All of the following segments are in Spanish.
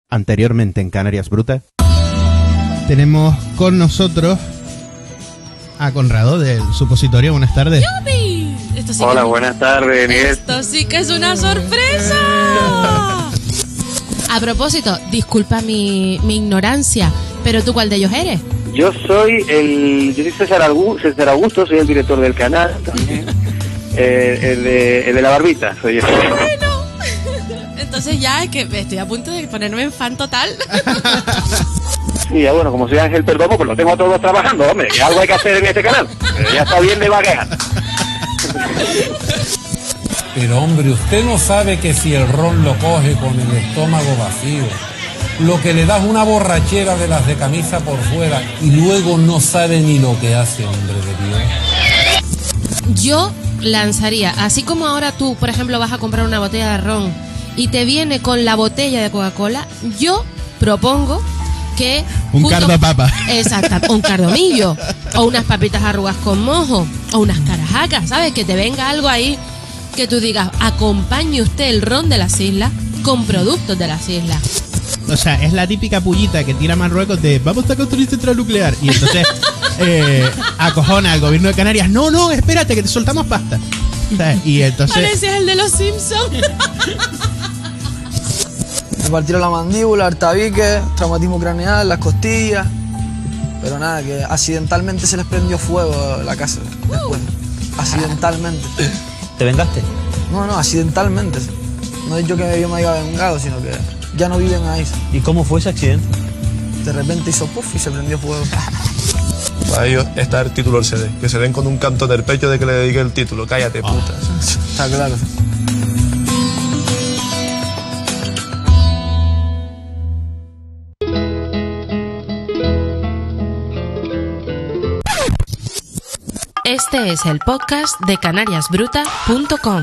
Anteriormente en Canarias Bruta. Tenemos con nosotros a Conrado del Supositorio. Buenas tardes. ¡Yupi! Sí. Hola, buenas tardes, Miguel. Esto sí que es una sorpresa. A propósito, disculpa mi ignorancia, pero ¿tú cuál de ellos eres? Yo soy César Augusto, soy el director del canal también. el de la barbita, soy yo. Bueno, entonces ya es que estoy a punto de ponerme en fan total. Sí, ya bueno, como soy Ángel Perdomo, pues lo tengo a todos trabajando, hombre, que algo hay que hacer en este canal. Pero ya está bien de vaguear. Pero hombre, usted no sabe que si el ron lo coge con el estómago vacío, lo que le da es una borrachera de las de camisa por fuera y luego no sabe ni lo que hace, hombre de Dios. Yo lanzaría, así como ahora tú, por ejemplo, vas a comprar una botella de ron y te viene con la botella de Coca-Cola, yo propongo que un cardo papa. Exacto, un cardomillo, o unas papitas arrugas con mojo, o unas carajacas, ¿sabes? Que te venga algo ahí que tú digas, acompañe usted el ron de las islas con productos de las islas. O sea, es la típica pullita que tira Marruecos de vamos a construir central nuclear. Y entonces acojona al gobierno de Canarias. No, espérate, que te soltamos pasta. O sea, y entonces... Pareces el de los Simpsons. Me partieron la mandíbula, el tabique, traumatismo craneal, las costillas. Pero nada, que accidentalmente se les prendió fuego la casa después. Accidentalmente. ¿Te vengaste? No, accidentalmente. No es yo que yo me haya vengado, sino que ya no viven ahí. ¿Y cómo fue ese accidente? De repente hizo puff y se prendió fuego. Para ellos está el título del CD. Que se den con un canto en el pecho de que le dedique el título. Cállate, puta. Está claro. Este es el podcast de canariasbruta.com.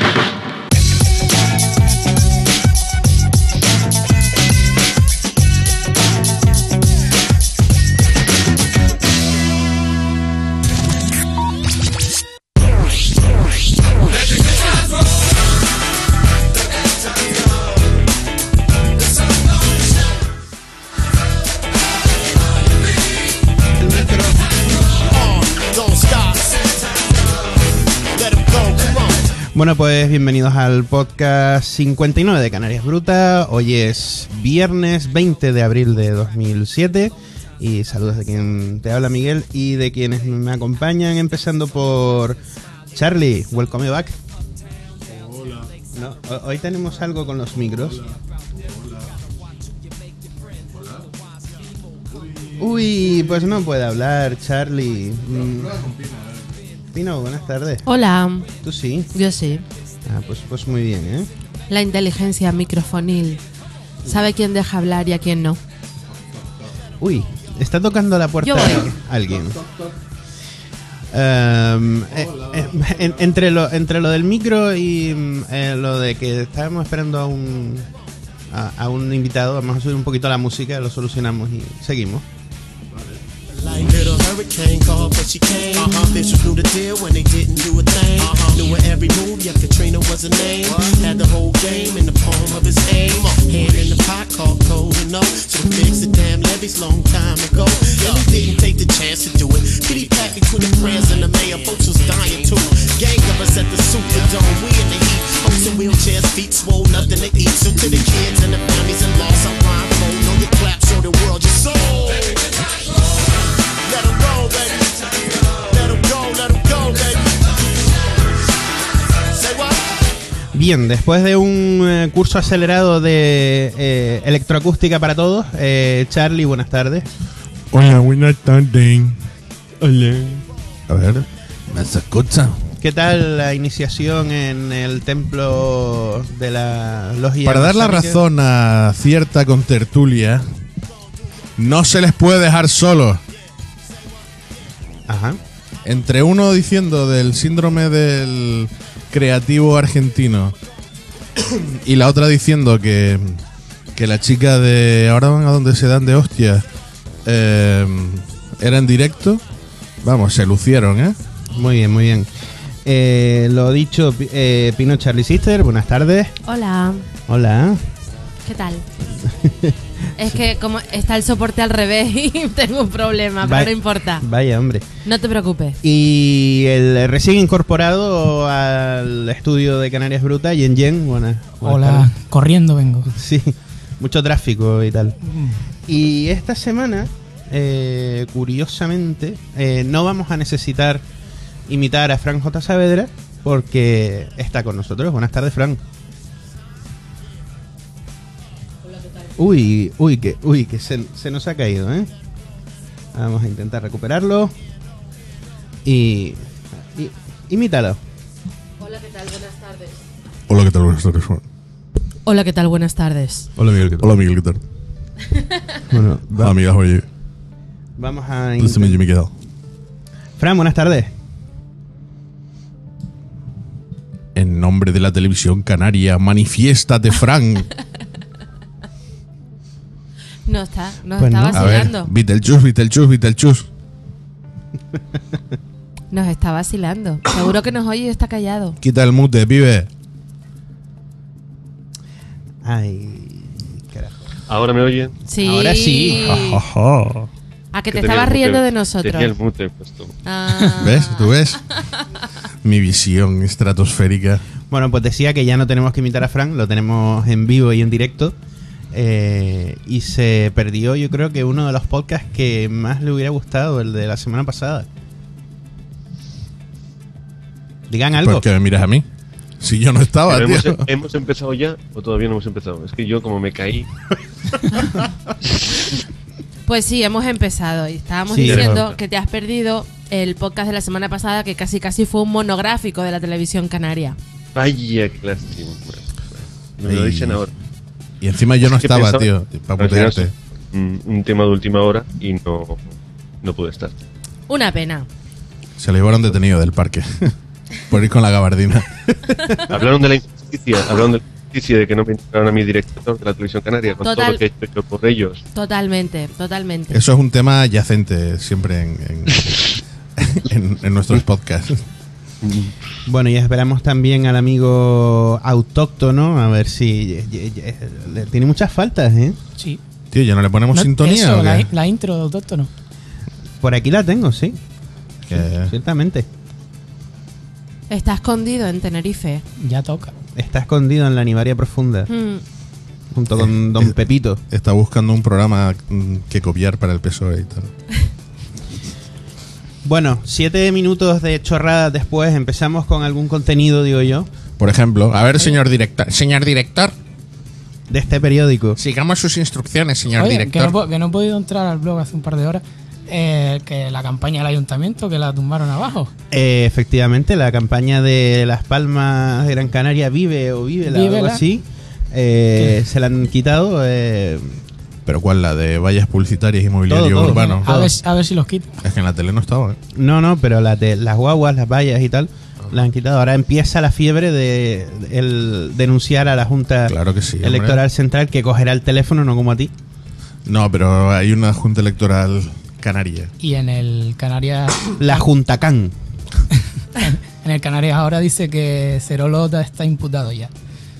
Bueno, pues bienvenidos al podcast 59 de Canarias Bruta. Hoy es viernes 20 de abril de 2007 y saludos de quien te habla, Miguel, y de quienes me acompañan, empezando por Charlie. Welcome back. Hola. No, hoy tenemos algo con los micros. Uy, pues no puede hablar, Charlie. Pino, buenas tardes. Hola. ¿Tú sí? Yo sí. Ah, pues muy bien, ¿eh? La inteligencia microfonil sabe quién deja hablar y a quién no. Uy, está tocando la puerta Yo voy. alguien. Entre lo del micro y lo de que estábamos esperando a un invitado, vamos a subir un poquito la música, lo solucionamos y seguimos. Like little hurricane called, but she came. Bitches knew the deal when they didn't do a thing. Knew her every move, yeah, Katrina was her name. Had the whole game in the palm of his aim. Hand in the pot called cold enough. So fix the damn levees long time ago. And he didn't take the chance to do it. Kitty packed between the prayers and the mayor. Folks was dying too. Gang of us at the Superdome. We in the heat. Folks in wheelchairs, feet swole, nothing to eat. So to the kids and the families and lost, I rhyme for. Know your clap, show the world your soul. Let 'em go, baby. Let 'em go, let 'em go, baby. Say what? Bien, después de un curso acelerado de electroacústica para todos, Charlie, buenas tardes. Hola, buenas tardes. Hola. A ver, ¿me se escucha? ¿qué tal la iniciación en el templo de la logia? Para dar la masónica? razón a cierta contertulia, no se les puede dejar solos. Ajá. Entre uno diciendo del síndrome del creativo argentino y la otra diciendo que la chica de ahora van a donde se dan de hostias era en directo, vamos, se lucieron, ¿eh? Muy bien, muy bien. Lo dicho, Pino, Charlie Sister, buenas tardes. Hola. Hola. ¿Qué tal? Es que como está el soporte al revés y tengo un problema, pero no importa. Vaya, hombre. No te preocupes. Y el recién incorporado al estudio de Canarias Bruta, Yen. Buenas Hola, tardes. corriendo vengo. Sí, mucho tráfico y tal. Y esta semana, curiosamente, no vamos a necesitar imitar a Fran J. Saavedra porque está con nosotros. Buenas tardes, Fran. Uy, que se nos ha caído, ¿eh? Vamos a intentar recuperarlo. Y imítalo. Hola, ¿qué tal? Buenas tardes. Hola, ¿qué tal? Buenas tardes. Hola, ¿qué tal? Buenas tardes. Hola, Miguel, ¿qué tal? Hola, Miguel, ¿qué tal? Bueno, Amigas, oye. vamos a Listen, Jimmy, ¿qué tal? Fran, buenas tardes. En nombre de la televisión canaria, manifiéstate, Fran. Nos está Pues no. A ver, vacilando. Vitelchus. Nos está vacilando. Seguro que nos oye y está callado. Quita el mute, pibe. Ay, carajo. ¿Ahora me oyen? Sí. Ahora sí. A que te tenía estabas el mute- riendo de nosotros. Tenía el mute puesto. Ah. ¿Ves? ¿Tú ves? Mi visión estratosférica. Bueno, pues decía que ya no tenemos que imitar a Fran, lo tenemos en vivo y en directo. Y se perdió, yo creo que uno de los podcasts que más le hubiera gustado, el de la semana pasada. Digan algo. ¿Por qué me miras a mí? Si yo no estaba, Pero tío. ¿hemos empezado ya o todavía no hemos empezado? Es que yo como me caí... Pues sí, hemos empezado y estábamos Sí, diciendo claro. que te has perdido el podcast de la semana pasada que casi fue un monográfico de la televisión canaria. Vaya, qué lástima. No me lo Ay. dicen ahora. Y encima yo no Es que estaba, pensaba- tío, para al final putearte. es un tema de última hora y no pude estar. Una pena. Se lo llevaron detenido del parque. Por ir con la gabardina. Hablaron de la injusticia, de que no me invitaron a mi director de la televisión canaria con Total. todo lo que he hecho yo por ellos. Totalmente. Eso es un tema yacente siempre en nuestros podcasts. Bueno, y esperamos también al amigo autóctono, a ver si tiene muchas faltas, ¿eh? Sí. Tío, ¿ya no le ponemos No, sintonía eso, o qué? la intro, autóctono. Por aquí la tengo, sí. Que- Ciertamente. Está escondido en Tenerife. Ya toca. Está escondido en la Nivaria Profunda, Mm. junto con Don Pepito. Está buscando un programa que copiar para el PSOE y tal. Bueno, 7 minutos de chorradas después empezamos con algún contenido, digo yo, Por ejemplo, a ver, señor director. Señor director, de este periódico. sigamos sus instrucciones, señor Oye, director. que no he podido entrar al blog hace un par de horas. Que la campaña del ayuntamiento, que la tumbaron abajo. Efectivamente, la campaña de Las Palmas de Gran Canaria Vive o Vívela, algo Vívela. así, se la han quitado. Pero ¿cuál? La de vallas publicitarias y mobiliario Todo. urbano. A ver si los quitan. Es que en la tele no estaba, ¿eh? No, pero las guaguas, las vallas y tal, las han quitado. Ahora empieza la fiebre de el denunciar a la Junta Claro que sí, hombre. Electoral Central, que cogerá el teléfono, no como a ti. No, pero hay una junta electoral canaria. Y en el Canarias. La Juntacán. En el Canarias ahora dice que Cerolota está imputado ya.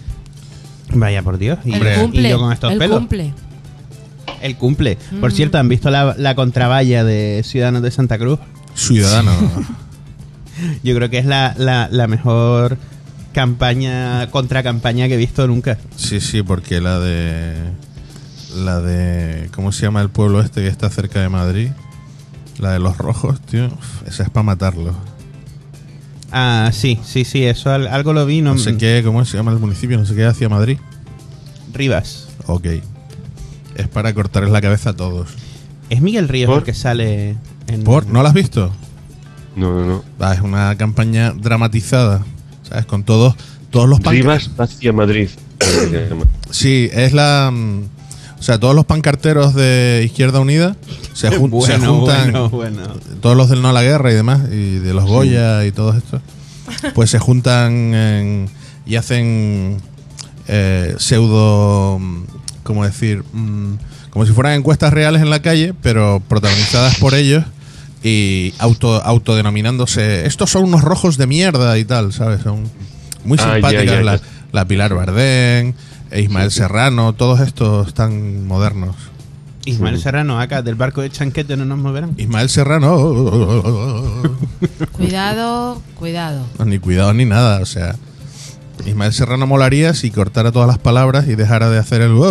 Vaya por Dios. Y, El cumple. y yo con estos el pelos. cumple. El cumple. Por cierto, ¿han visto la contravalla de Ciudadanos de Santa Cruz? Ciudadano. Yo creo que es la mejor contracampaña que he visto nunca. Sí, porque la de ¿cómo se llama el pueblo este que está cerca de Madrid? La de los rojos, tío. Esa es para matarlo. Ah, sí, eso algo lo vi. No sé qué, ¿cómo se llama el municipio? No sé qué, hacia Madrid. Rivas. Ok. Es para cortarles la cabeza a todos. Es Miguel Ríos ¿Por? el que sale en... ¿Por? ¿No la has visto? No. Es una campaña dramatizada, ¿sabes? Con todos los Rivas hacia Madrid. Sí, es o sea, todos los pancarteros de Izquierda Unida se juntan, Bueno. todos los del No a la Guerra y demás, y de los Goya y todos estos, pues se juntan y hacen pseudo, ¿cómo decir? Como si fueran encuestas reales en la calle, pero protagonizadas por ellos y autodenominándose, estos son unos rojos de mierda y tal, ¿sabes? Son muy simpáticas ya. La Pilar Bardén, Ismael Serrano, todos estos tan modernos. Ismael Serrano, acá del barco de Chanquete no nos moverán. Ismael Serrano. Cuidado. No, ni cuidado ni nada, o sea. Ismael Serrano molaría si cortara todas las palabras y dejara de hacer el...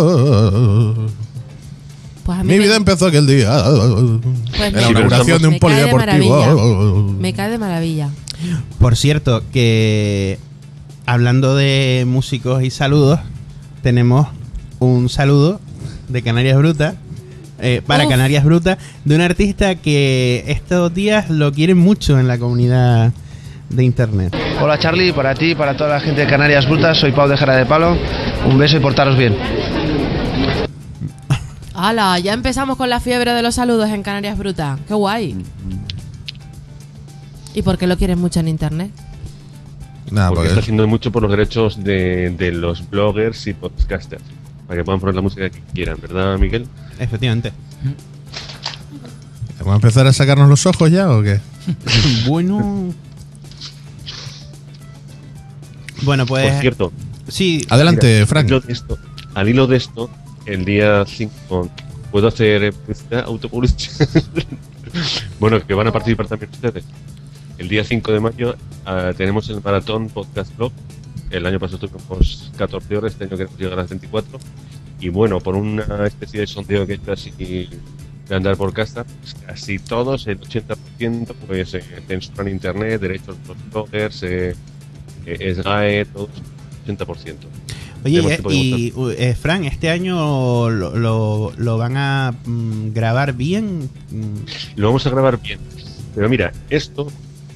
Pues a mí Mi vida empezó aquel día. En la inauguración de un polideportivo. Me cae de maravilla. Por cierto, que hablando de músicos y saludos, tenemos un saludo de Canarias Bruta, para Canarias Bruta, de un artista que estos días lo quieren mucho en la comunidad de internet. Hola Charlie, para ti y para toda la gente de Canarias Brutas, soy Pau de Jara de Palo. Un beso y portaros bien. ¡Hala! Ya empezamos con la fiebre de los saludos en Canarias Bruta. ¡Qué guay! ¿Y por qué lo quieren mucho en internet? Nada, porque está haciendo mucho por los derechos de los bloggers y podcasters, para que puedan poner la música que quieran, ¿verdad, Miguel? Efectivamente. ¿Vamos a empezar a sacarnos los ojos ya o qué? Bueno, pues... Por cierto. Sí. Adelante, mira, Frank. Al hilo de esto, el día 5... ¿Puedo hacer autopublicidad? Bueno, que van a participar también ustedes. El día 5 de mayo tenemos el Maratón Podcast Blog. El año pasado tuvimos 14 horas, este año queremos llegar a las 24. Y bueno, por una especie de sondeo que he hecho así de andar por casa, pues casi todos, el 80%, pues censuran internet, derechos de los bloggers, SGAE, todos, 80%. Oye, y Fran, ¿este año lo van a grabar bien? Lo vamos a grabar bien. Pero mira, esto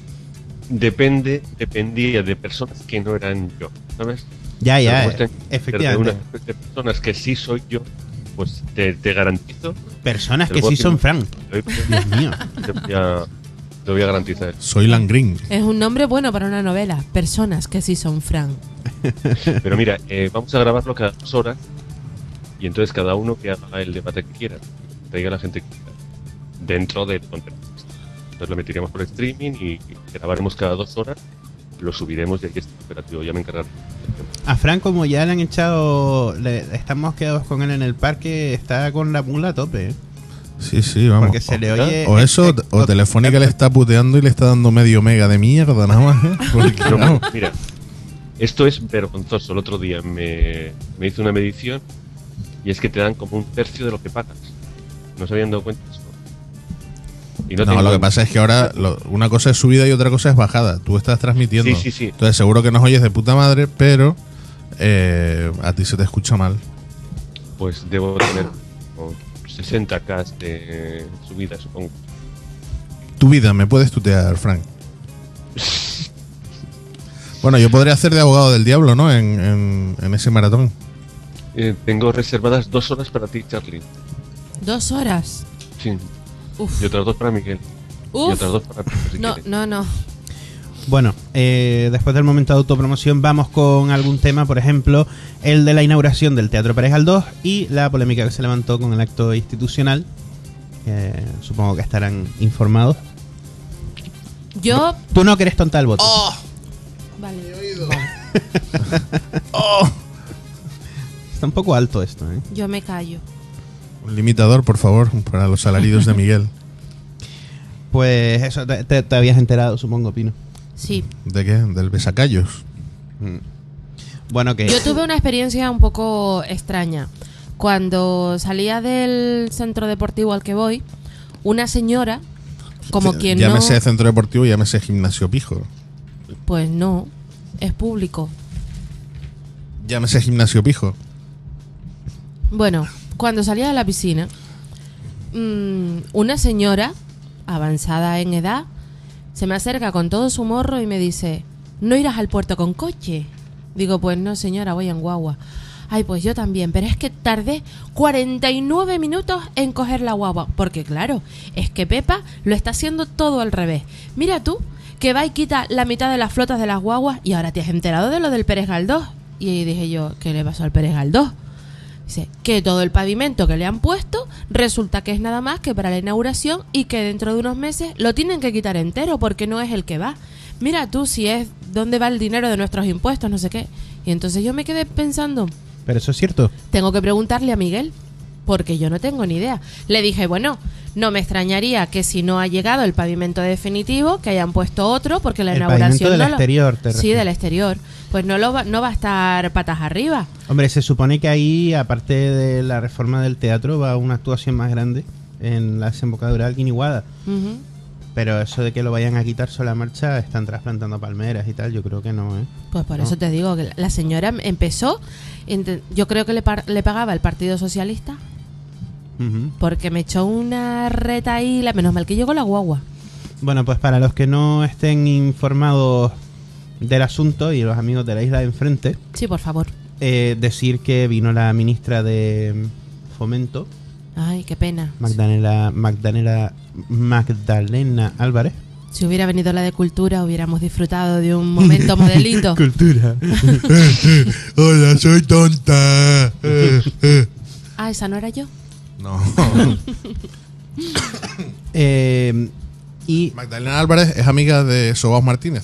dependía de personas que no eran yo, ¿sabes? Ya, efectivamente. De personas que sí soy yo, pues te garantizo. Personas que sí son Fran. Dios mío. Te voy a garantizar. Soy Langrin. Es un nombre bueno para una novela. Personas que sí son Fran. Pero mira, vamos a grabarlo cada 2 horas y entonces cada uno que haga el debate que quiera, traiga a la gente que quiera, dentro del contenido. Entonces lo meteremos por streaming y grabaremos cada 2 horas, lo subiremos y ahí está operativo, ya me encargaré. A Fran, como ya le han echado, estamos quedados con él en el parque, está con la mula a tope. Sí, vamos. Porque se le oye... O eso, o Telefónica le está puteando y le está dando medio mega de mierda, nada más, ¿eh? Porque, no, mira, esto es vergonzoso. El otro día me hice una medición y es que te dan como 1/3 de lo que pagas. ¿No se habían dado cuenta de eso? Y no, lo que pasa es que ahora una cosa es subida y otra cosa es bajada. Tú estás transmitiendo. Sí. Entonces seguro que nos oyes de puta madre, pero a ti se te escucha mal. Pues debo tener 60K de subida, supongo. Tu vida, me puedes tutear, Frank. Bueno, yo podría hacer de abogado del diablo, ¿no? En ese maratón. Tengo reservadas 2 horas para ti, Charlie. 2 horas. Sí. Uf. Y otras 2 para Miguel. Uf. Y otras 2 para Pedro, si quieres. No. Bueno, después del momento de autopromoción vamos con algún tema, por ejemplo, el de la inauguración del Teatro Pérez Galdós y la polémica que se levantó con el acto institucional. Supongo que estarán informados. Yo... Tú no querés tontar el voto. ¡Oh! Vale. He oído. ¡Oh! Está un poco alto esto, ¿eh? Yo me callo. Un limitador, por favor, para los alaridos de Miguel. Pues eso, te habías enterado, supongo, Pino. Sí. ¿De qué? ¿Del besacallos? Bueno, que... Yo tuve una experiencia un poco extraña. Cuando salía del centro deportivo al que voy, una señora, como quien llámese centro deportivo y llámese gimnasio pijo. Pues no, es público. Llámese gimnasio pijo. Bueno, cuando salía de la piscina, una señora avanzada en edad se me acerca con todo su morro y me dice: ¿no irás al puerto con coche? Digo, pues no, señora, voy en guagua. Ay, pues yo también, pero es que tardé 49 minutos en coger la guagua. Porque claro, es que Pepa lo está haciendo todo al revés. Mira tú, que va y quita la mitad de las flotas de las guaguas y ahora te has enterado de lo del Pérez Galdós. Y dije yo, ¿qué le pasó al Pérez Galdós? Dice, que todo el pavimento que le han puesto resulta que es nada más que para la inauguración y que dentro de unos meses lo tienen que quitar entero porque no es el que va. Mira tú si es dónde va el dinero de nuestros impuestos, no sé qué. Y entonces yo me quedé pensando, Pero eso es cierto. tengo que preguntarle a Miguel, porque yo no tengo ni idea. Le dije, bueno, no me extrañaría que si no ha llegado el pavimento definitivo, que hayan puesto otro, porque la El inauguración pavimento del no lo- exterior, te Sí, refieres. del exterior. Pues no va a estar patas arriba. Hombre, se supone que ahí, aparte de la reforma del teatro, va una actuación más grande en la desembocadura del Guiniguada. Ujú. Pero eso de que lo vayan a quitar sobre la marcha, están trasplantando palmeras y tal, yo creo que no, ¿eh? Pues por No. eso te digo que la señora empezó, yo creo que le pagaba el Partido Socialista, Ujú. porque me echó una reta ahí, menos mal que llegó la guagua. Bueno, pues para los que no estén informados del asunto y los amigos de la isla de enfrente, Sí, por favor. decir que vino la ministra de Fomento, Ay, qué pena. Magdalena Álvarez. Si hubiera venido la de Cultura, hubiéramos disfrutado de un momento modelito. Cultura. Hola, soy tonta. Ah, ¿esa no era yo? No. Y Magdalena Álvarez es amiga de Sobaos Martínez.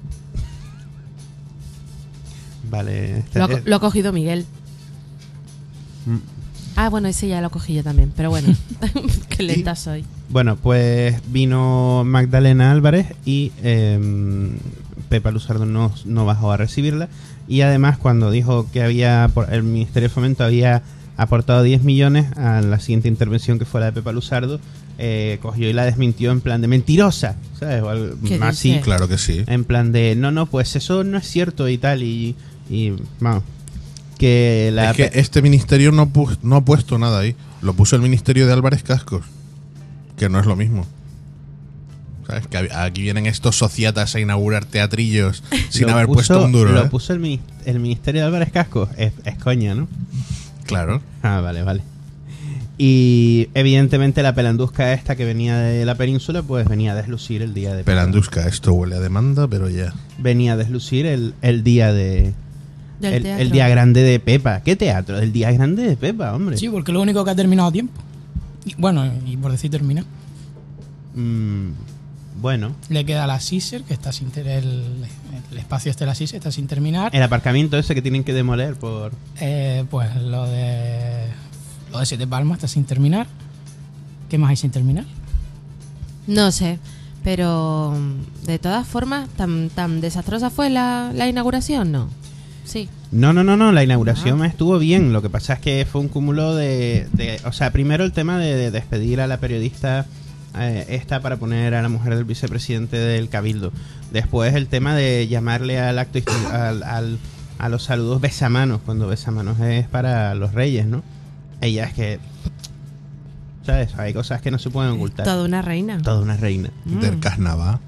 vale, Lo ha cogido Miguel. Mm. Ah, bueno, ese ya lo cogí yo también, pero bueno, qué lenta soy. Bueno, pues vino Magdalena Álvarez y Pepa Luzardo no bajó a recibirla. Y además, cuando dijo que el Ministerio de Fomento había aportado 10 millones a la siguiente intervención, que fue la de Pepa Luzardo, cogió y la desmintió en plan de mentirosa, ¿sabes? O algo ¿Qué más dice? así, Claro que sí. en plan de no, pues eso no es cierto y tal. Y vamos, que la Es que este ministerio no ha puesto nada ahí. Lo puso el ministerio de Álvarez Cascos, que no es lo mismo. ¿Sabes? Que aquí vienen estos sociatas a inaugurar teatrillos sin lo haber puso- puesto un duro. Lo ¿eh? puso el Ministerio de Álvarez Cascos. Es coña, ¿no? Claro. Ah, vale. Y evidentemente la pelandusca esta que venía de la península, pues venía a deslucir el día de Pelandusca, esto huele a demanda, pero ya. Venía a deslucir el día de... Del teatro. El día grande de Pepa. ¿Qué teatro? El día grande de Pepa, hombre. Sí, porque es lo único que ha terminado a tiempo. Y, bueno, y por decir termina. Bueno. Le queda la Caesar, que está sin el espacio este de la Caesar está sin terminar. El aparcamiento ese que tienen que demoler por... Pues lo de Siete Palmas está sin terminar. ¿Qué más hay sin terminar? No sé, pero de todas formas, ¿tan desastrosa fue la inauguración? No. Sí. No, la inauguración estuvo bien. Lo que pasa es que fue un cúmulo o sea, primero el tema de despedir a la periodista esta para poner a la mujer del vicepresidente del Cabildo. Después el tema de llamarle al acto a los saludos besamanos, cuando besamanos es para los reyes, ¿no? Ella es que, ¿sabes? Hay cosas que no se pueden ocultar. Toda una reina. Toda una reina. Del carnaval.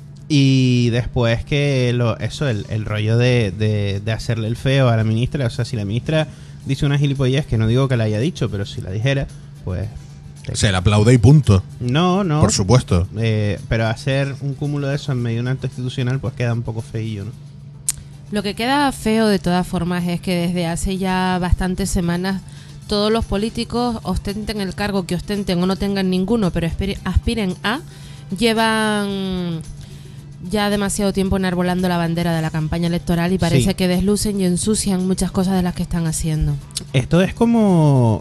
Y después que el rollo de hacerle el feo a la ministra. O sea, si la ministra dice una gilipollez, que no digo que la haya dicho, pero si la dijera, pues... Se le aplaude y punto. No. Por supuesto. Pero hacer un cúmulo de eso en medio de un acto institucional, pues queda un poco feillo, ¿no? Lo que queda feo de todas formas es que desde hace ya bastantes semanas todos los políticos, ostenten el cargo que ostenten o no tengan ninguno, pero aspiren a, llevan ya demasiado tiempo enarbolando la bandera de la campaña electoral y parece Sí. que deslucen y ensucian muchas cosas de las que están haciendo. Esto es como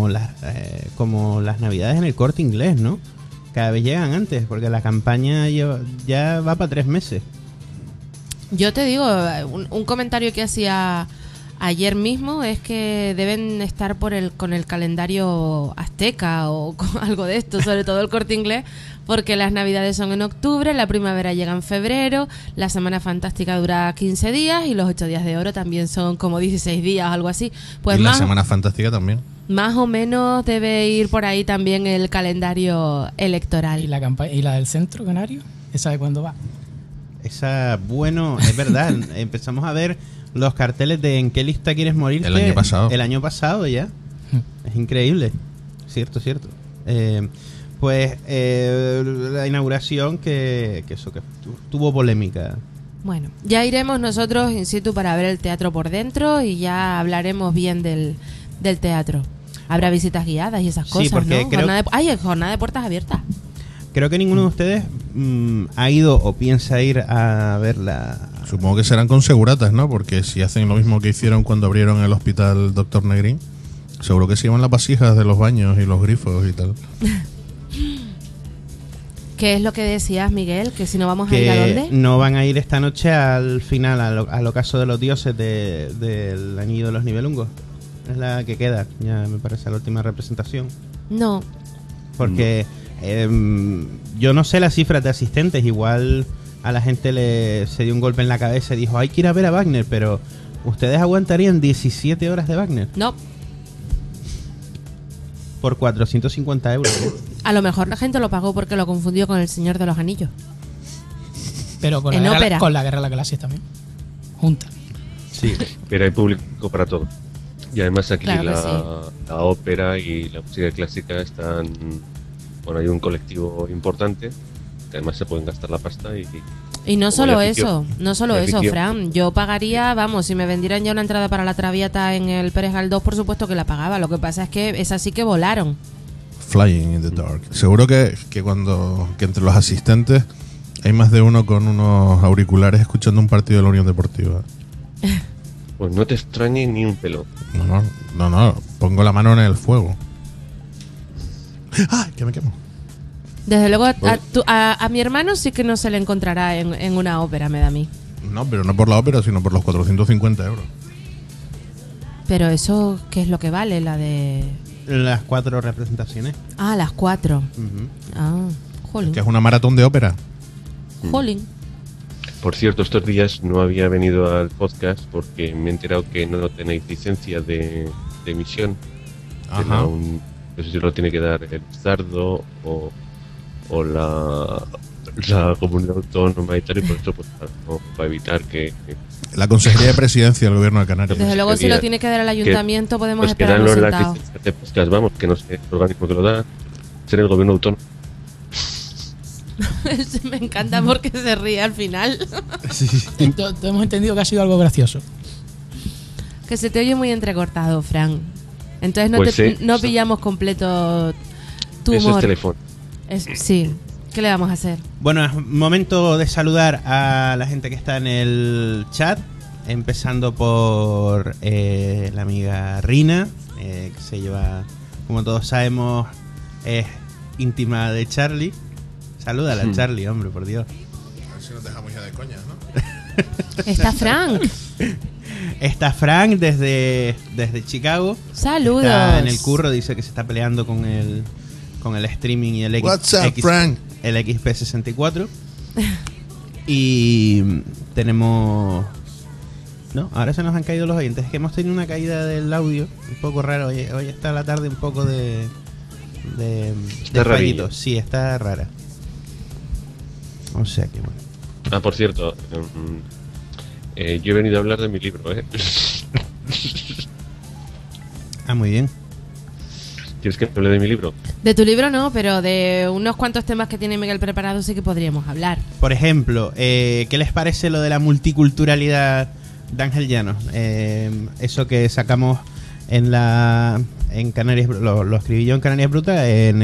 las navidades en el Corte Inglés, ¿no? Cada vez llegan antes, porque la campaña ya va para 3 meses. Yo te digo, un comentario que hacía ayer mismo es que deben estar con el calendario azteca o con algo de esto, sobre todo el Corte Inglés, porque las navidades son en octubre, la primavera llega en febrero, la semana fantástica dura 15 días y los 8 días de oro también son como 16 días, algo así. Pues y la más, Semana Fantástica también. más o menos debe ir por ahí también el calendario electoral. ¿Y la del Centro Canario? ¿Esa de cuándo va? Bueno, es verdad. Empezamos a ver los carteles de ¿en qué lista quieres morirte? El año pasado. El año pasado ya. Es increíble. Cierto. La inauguración que tuvo polémica. Bueno, ya iremos nosotros in situ para ver el teatro por dentro y ya hablaremos bien del teatro. Habrá visitas guiadas y esas Sí, cosas, porque ¿no? creo- Jornada de puertas abiertas. Creo que ninguno de ustedes ha ido o piensa ir a ver Supongo que serán con seguratas, ¿no? Porque si hacen lo mismo que hicieron cuando abrieron el hospital Dr. Negrín, seguro que se llevan las vasijas de los baños y los grifos y tal. ¿Qué es lo que decías, Miguel? Que si no vamos a ir a Que dónde. no van a ir esta noche al final, al ocaso de los dioses del Anillo de los Nibelungos. Es la que queda, ya me parece la última representación. No. Porque yo no sé las cifras de asistentes, igual a la gente se dio un golpe en la cabeza y dijo, hay que ir a ver a Wagner, pero ¿ustedes aguantarían 17 horas de Wagner? No. Por 450 euros. A lo mejor la gente lo pagó porque lo confundió con El Señor de los Anillos. Pero con En la, ópera. guerra, con la Guerra de las Galaxias también. Junta. Sí. Pero hay público para todo. Y además aquí Claro que la ópera y la música clásica están... Bueno, hay un colectivo importante que además se pueden gastar la pasta Y no como solo el aficio. eso, no solo El eso, aficio. Fran. Yo pagaría, vamos, si me vendieran ya una entrada para la Traviata en el Pérez Galdós, por supuesto que la pagaba. Lo que pasa es que esas sí que volaron. Flying in the dark. Seguro que entre los asistentes hay más de uno con unos auriculares escuchando un partido de la Unión Deportiva. Pues no te extrañe ni un pelo. No. Pongo la mano en el fuego. ¡Ah! Que me quemo. Desde luego, Bueno. a mi hermano sí que no se le encontrará en una ópera, me da a mí. No, pero no por la ópera, sino por los 450 euros. Pero eso, ¿qué es lo que vale? La de... Las 4 representaciones. Ah, las 4. Ujú. Ah, jolín. Que es una maratón de ópera. Jolín. Por cierto, estos días no había venido al podcast porque me he enterado que no tenéis licencia de emisión. Ajá. No sé si lo tiene que dar el Sardo o la comunidad autónoma y tal, y por eso, pues, para evitar que La Consejería de Presidencia del Gobierno de Canarias. Desde luego, si lo tiene que dar el ayuntamiento, podemos pues que esperarnos dan las sentados. licencias de podcast, vamos, que no sé el organismo que lo da, ser el gobierno autónomo. Me encanta porque se ríe al final. Todos hemos entendido que ha sido algo gracioso. Que se te oye muy entrecortado, Fran. Entonces Pues sí. no pillamos completo tu Eso humor. es teléfono. Sí. ¿Qué le vamos a hacer? Bueno, es momento de saludar a la gente que está en el chat, empezando por la amiga Rina, que se lleva, como todos sabemos, es íntima de Charlie. Salúdala, Charlie, hombre, por Dios. A ver si nos dejamos ya de coña, ¿no? Está Frank. Está Frank desde Chicago. Saludos. Está en el curro, dice que se está peleando con el streaming y el What's up, Frank? El XP64. Y tenemos... No, ahora se nos han caído los oyentes. Es que hemos tenido una caída del audio un poco raro. Hoy está la tarde un poco de Está fallito. rarillo. Sí, está rara. O sea que bueno. Ah, por cierto, yo he venido a hablar de mi libro, ¿eh? Ah, muy bien. ¿Quieres que hable de mi libro? De tu libro no, pero de unos cuantos temas que tiene Miguel preparado sí que podríamos hablar. Por ejemplo, ¿qué les parece lo de la multiculturalidad de Ángel Llanos? Eso que sacamos en Canarias, lo escribí yo en Canarias Bruta, en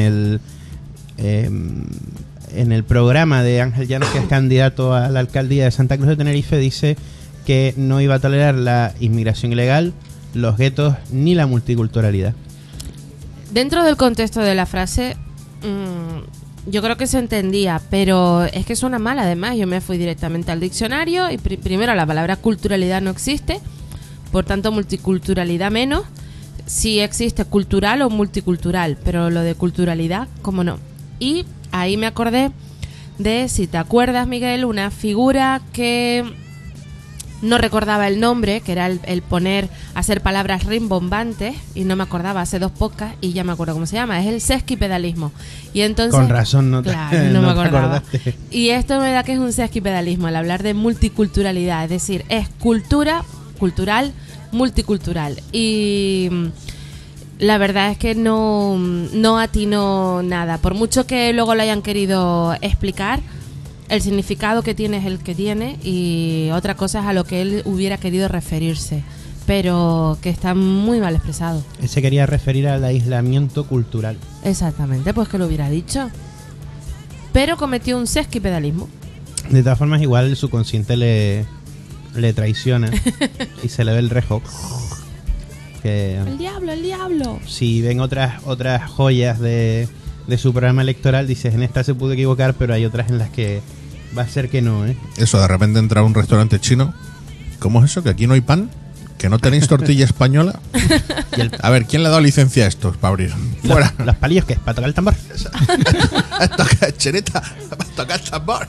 el programa de Ángel Llanos, que es candidato a la alcaldía de Santa Cruz de Tenerife, dice que no iba a tolerar la inmigración ilegal, los guetos ni la multiculturalidad. Dentro del contexto de la frase, yo creo que se entendía, pero es que suena mal además. Yo me fui directamente al diccionario y primero la palabra culturalidad no existe, por tanto multiculturalidad menos. Sí existe cultural o multicultural, pero lo de culturalidad, ¿cómo no? Y ahí me acordé de, si te acuerdas, Miguel, una figura que no recordaba el nombre, que era el hacer palabras rimbombantes, y no me acordaba hace 2 podcasts y ya me acuerdo cómo se llama. Es el sesquipedalismo. Y entonces, Con razón no te, claro, no me te acordaba. acordaste. Y esto me da que es un sesquipedalismo, el hablar de multiculturalidad, es decir, es cultura, cultural, multicultural. Y la verdad es que no atino nada. Por mucho que luego lo hayan querido explicar, el significado que tiene es el que tiene, y otra cosa es a lo que él hubiera querido referirse, pero que está muy mal expresado. Él se quería referir al aislamiento cultural. Exactamente, pues que lo hubiera dicho. Pero cometió un sesquipedalismo. De todas formas, igual el subconsciente le le traiciona y se le ve el rejo. Que, El diablo. si ven otras joyas de su programa electoral, dices, en esta se pudo equivocar, pero hay otras en las que va a ser que no, ¿eh? Eso, de repente entrar a un restaurante chino. ¿Cómo es eso? ¿Que aquí no hay pan? ¿Que no tenéis tortilla española? A ver, ¿quién le ha dado licencia a estos para abrir? Fuera. Los palillos, ¿qué es? ¿Para tocar el tambor? Toca cheneta, para tocar el tambor.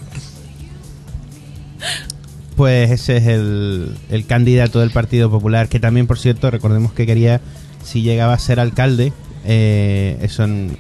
Pues ese es el candidato del Partido Popular, que también, por cierto, recordemos que quería, si llegaba a ser alcalde, eso en...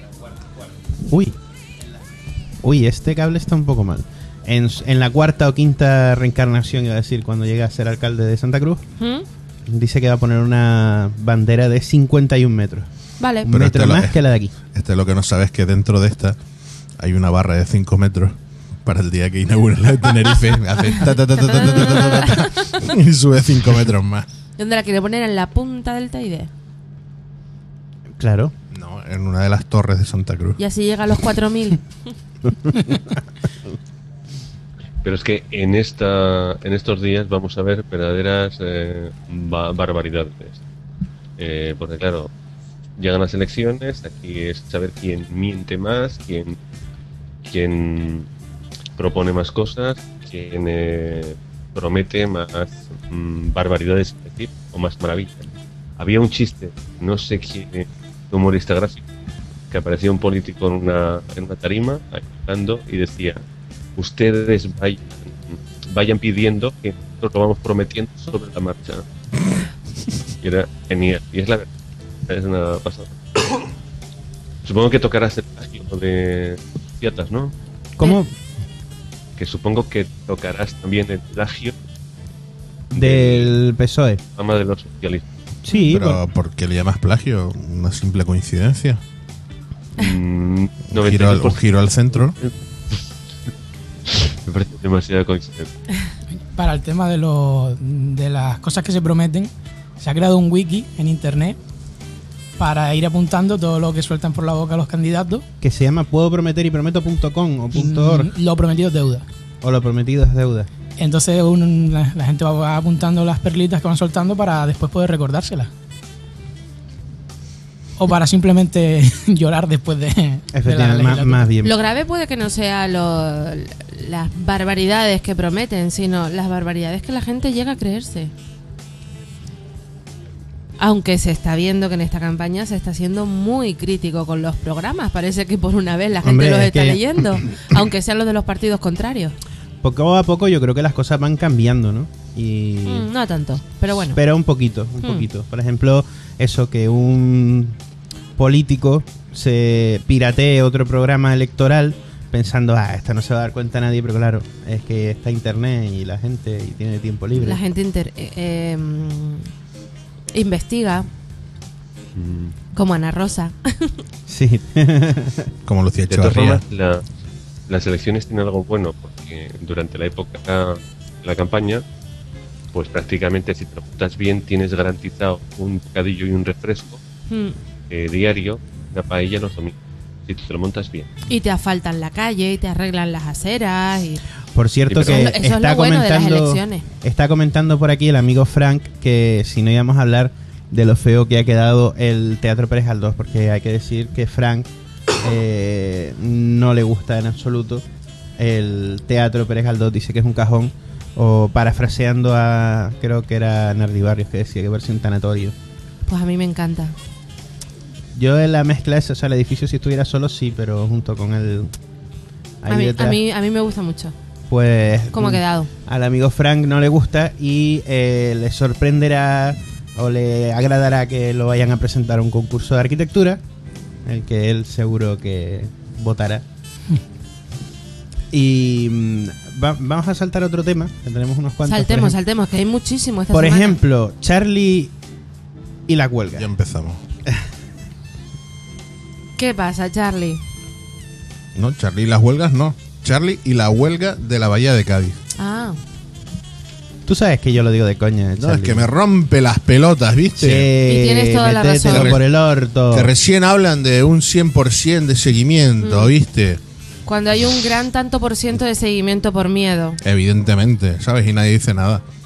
Uy, este cable está un poco mal. En la cuarta o quinta reencarnación, iba a decir, cuando llegue a ser alcalde de Santa Cruz, dice que va a poner una bandera de 51 metros. Vale. Un metro más que la de aquí. Este es lo que no sabes, que dentro de esta hay una barra de 5 metros para el día que inauguren la de Tenerife. Hace y sube 5 metros más. ¿Dónde la quiere poner? ¿En la punta del Teide? Claro. No, en una de las torres de Santa Cruz. Y así llega a los 4.000. Pero es que en estos días vamos a ver verdaderas barbaridades. Porque claro, llegan las elecciones, aquí es saber quién miente más, quién propone más cosas, quién promete más barbaridades, es decir, o más maravillas. Había un chiste, no sé quién, humorista gráfico, que aparecía un político en una tarima, hablando, y decía: ustedes vayan pidiendo que nosotros lo vamos prometiendo sobre la marcha. Y era genial. Y es la verdad. Es una pasada. Supongo que tocarás el plagio de Fiatas, ¿no? ¿Cómo? Que supongo que tocarás también el plagio del PSOE. Ama de los socialistas. Sí. Pero ¿por qué le llamas plagio? ¿Una simple coincidencia? Un giro al centro. Me parece demasiado coincidente. Para el tema de las cosas que se prometen, se ha creado un wiki en internet para ir apuntando todo lo que sueltan por la boca los candidatos. Que se llama puedo prometer y prometo.com o .org. Lo prometido es deuda. O lo prometido es deuda. Entonces la gente va apuntando las perlitas que van soltando para después poder recordárselas. O para simplemente llorar después de Efectivamente, más bien. Lo grave puede que no sea las barbaridades que prometen, sino las barbaridades que la gente llega a creerse. Aunque se está viendo que en esta campaña se está siendo muy crítico con los programas. Parece que por una vez la gente los está leyendo, aunque sean los de los partidos contrarios. Poco a poco yo creo que las cosas van cambiando, ¿no? Y no tanto, pero bueno. Pero un poquito. Por ejemplo, eso, que un político se piratee otro programa electoral pensando, esto no se va a dar cuenta nadie, pero claro, es que está internet y la gente y tiene tiempo libre. La gente investiga, como Ana Rosa. Sí. Como Lucía De todas Echevarría. formas, las elecciones tienen algo bueno, porque durante la época de la campaña, pues prácticamente si te lo juntas bien, tienes garantizado un bocadillo y un refresco diario, una paella los domingos, si te lo montas bien. Y te asfaltan la calle y te arreglan las aceras. Por cierto, eso que es lo bueno de las elecciones. Está comentando por aquí el amigo Frank que si no íbamos a hablar de lo feo que ha quedado el Teatro Pérez Galdós, porque hay que decir que Frank no le gusta en absoluto el Teatro Pérez Galdós, dice que es un cajón, o parafraseando a, creo que era Nardi Barrios, que decía que parece un tanatorio. Pues a mí me encanta. Yo en la mezcla esa, o sea, el edificio si estuviera solo sí, pero junto con el... A mí me gusta mucho. Pues... ¿Cómo ha quedado? Al amigo Frank no le gusta y le sorprenderá o le agradará que lo vayan a presentar a un concurso de arquitectura, el que él seguro que votará. Y vamos a saltar otro tema, que tenemos unos cuantos. Saltemos, que hay muchísimo esta Por semana. ejemplo, Charlie y la huelga. Ya empezamos. ¿Qué pasa, Charlie? No, Charlie y las huelgas no. Charlie y la huelga de la Bahía de Cádiz. Ah. Tú sabes que yo lo digo de coña, No, es que me rompe las pelotas, ¿viste? Sí, y tienes toda la razón. Métetelo por el orto. Que recién hablan de un 100% de seguimiento, ¿viste? Cuando hay un gran tanto por ciento de seguimiento por miedo. Evidentemente, ¿sabes? Y nadie dice nada.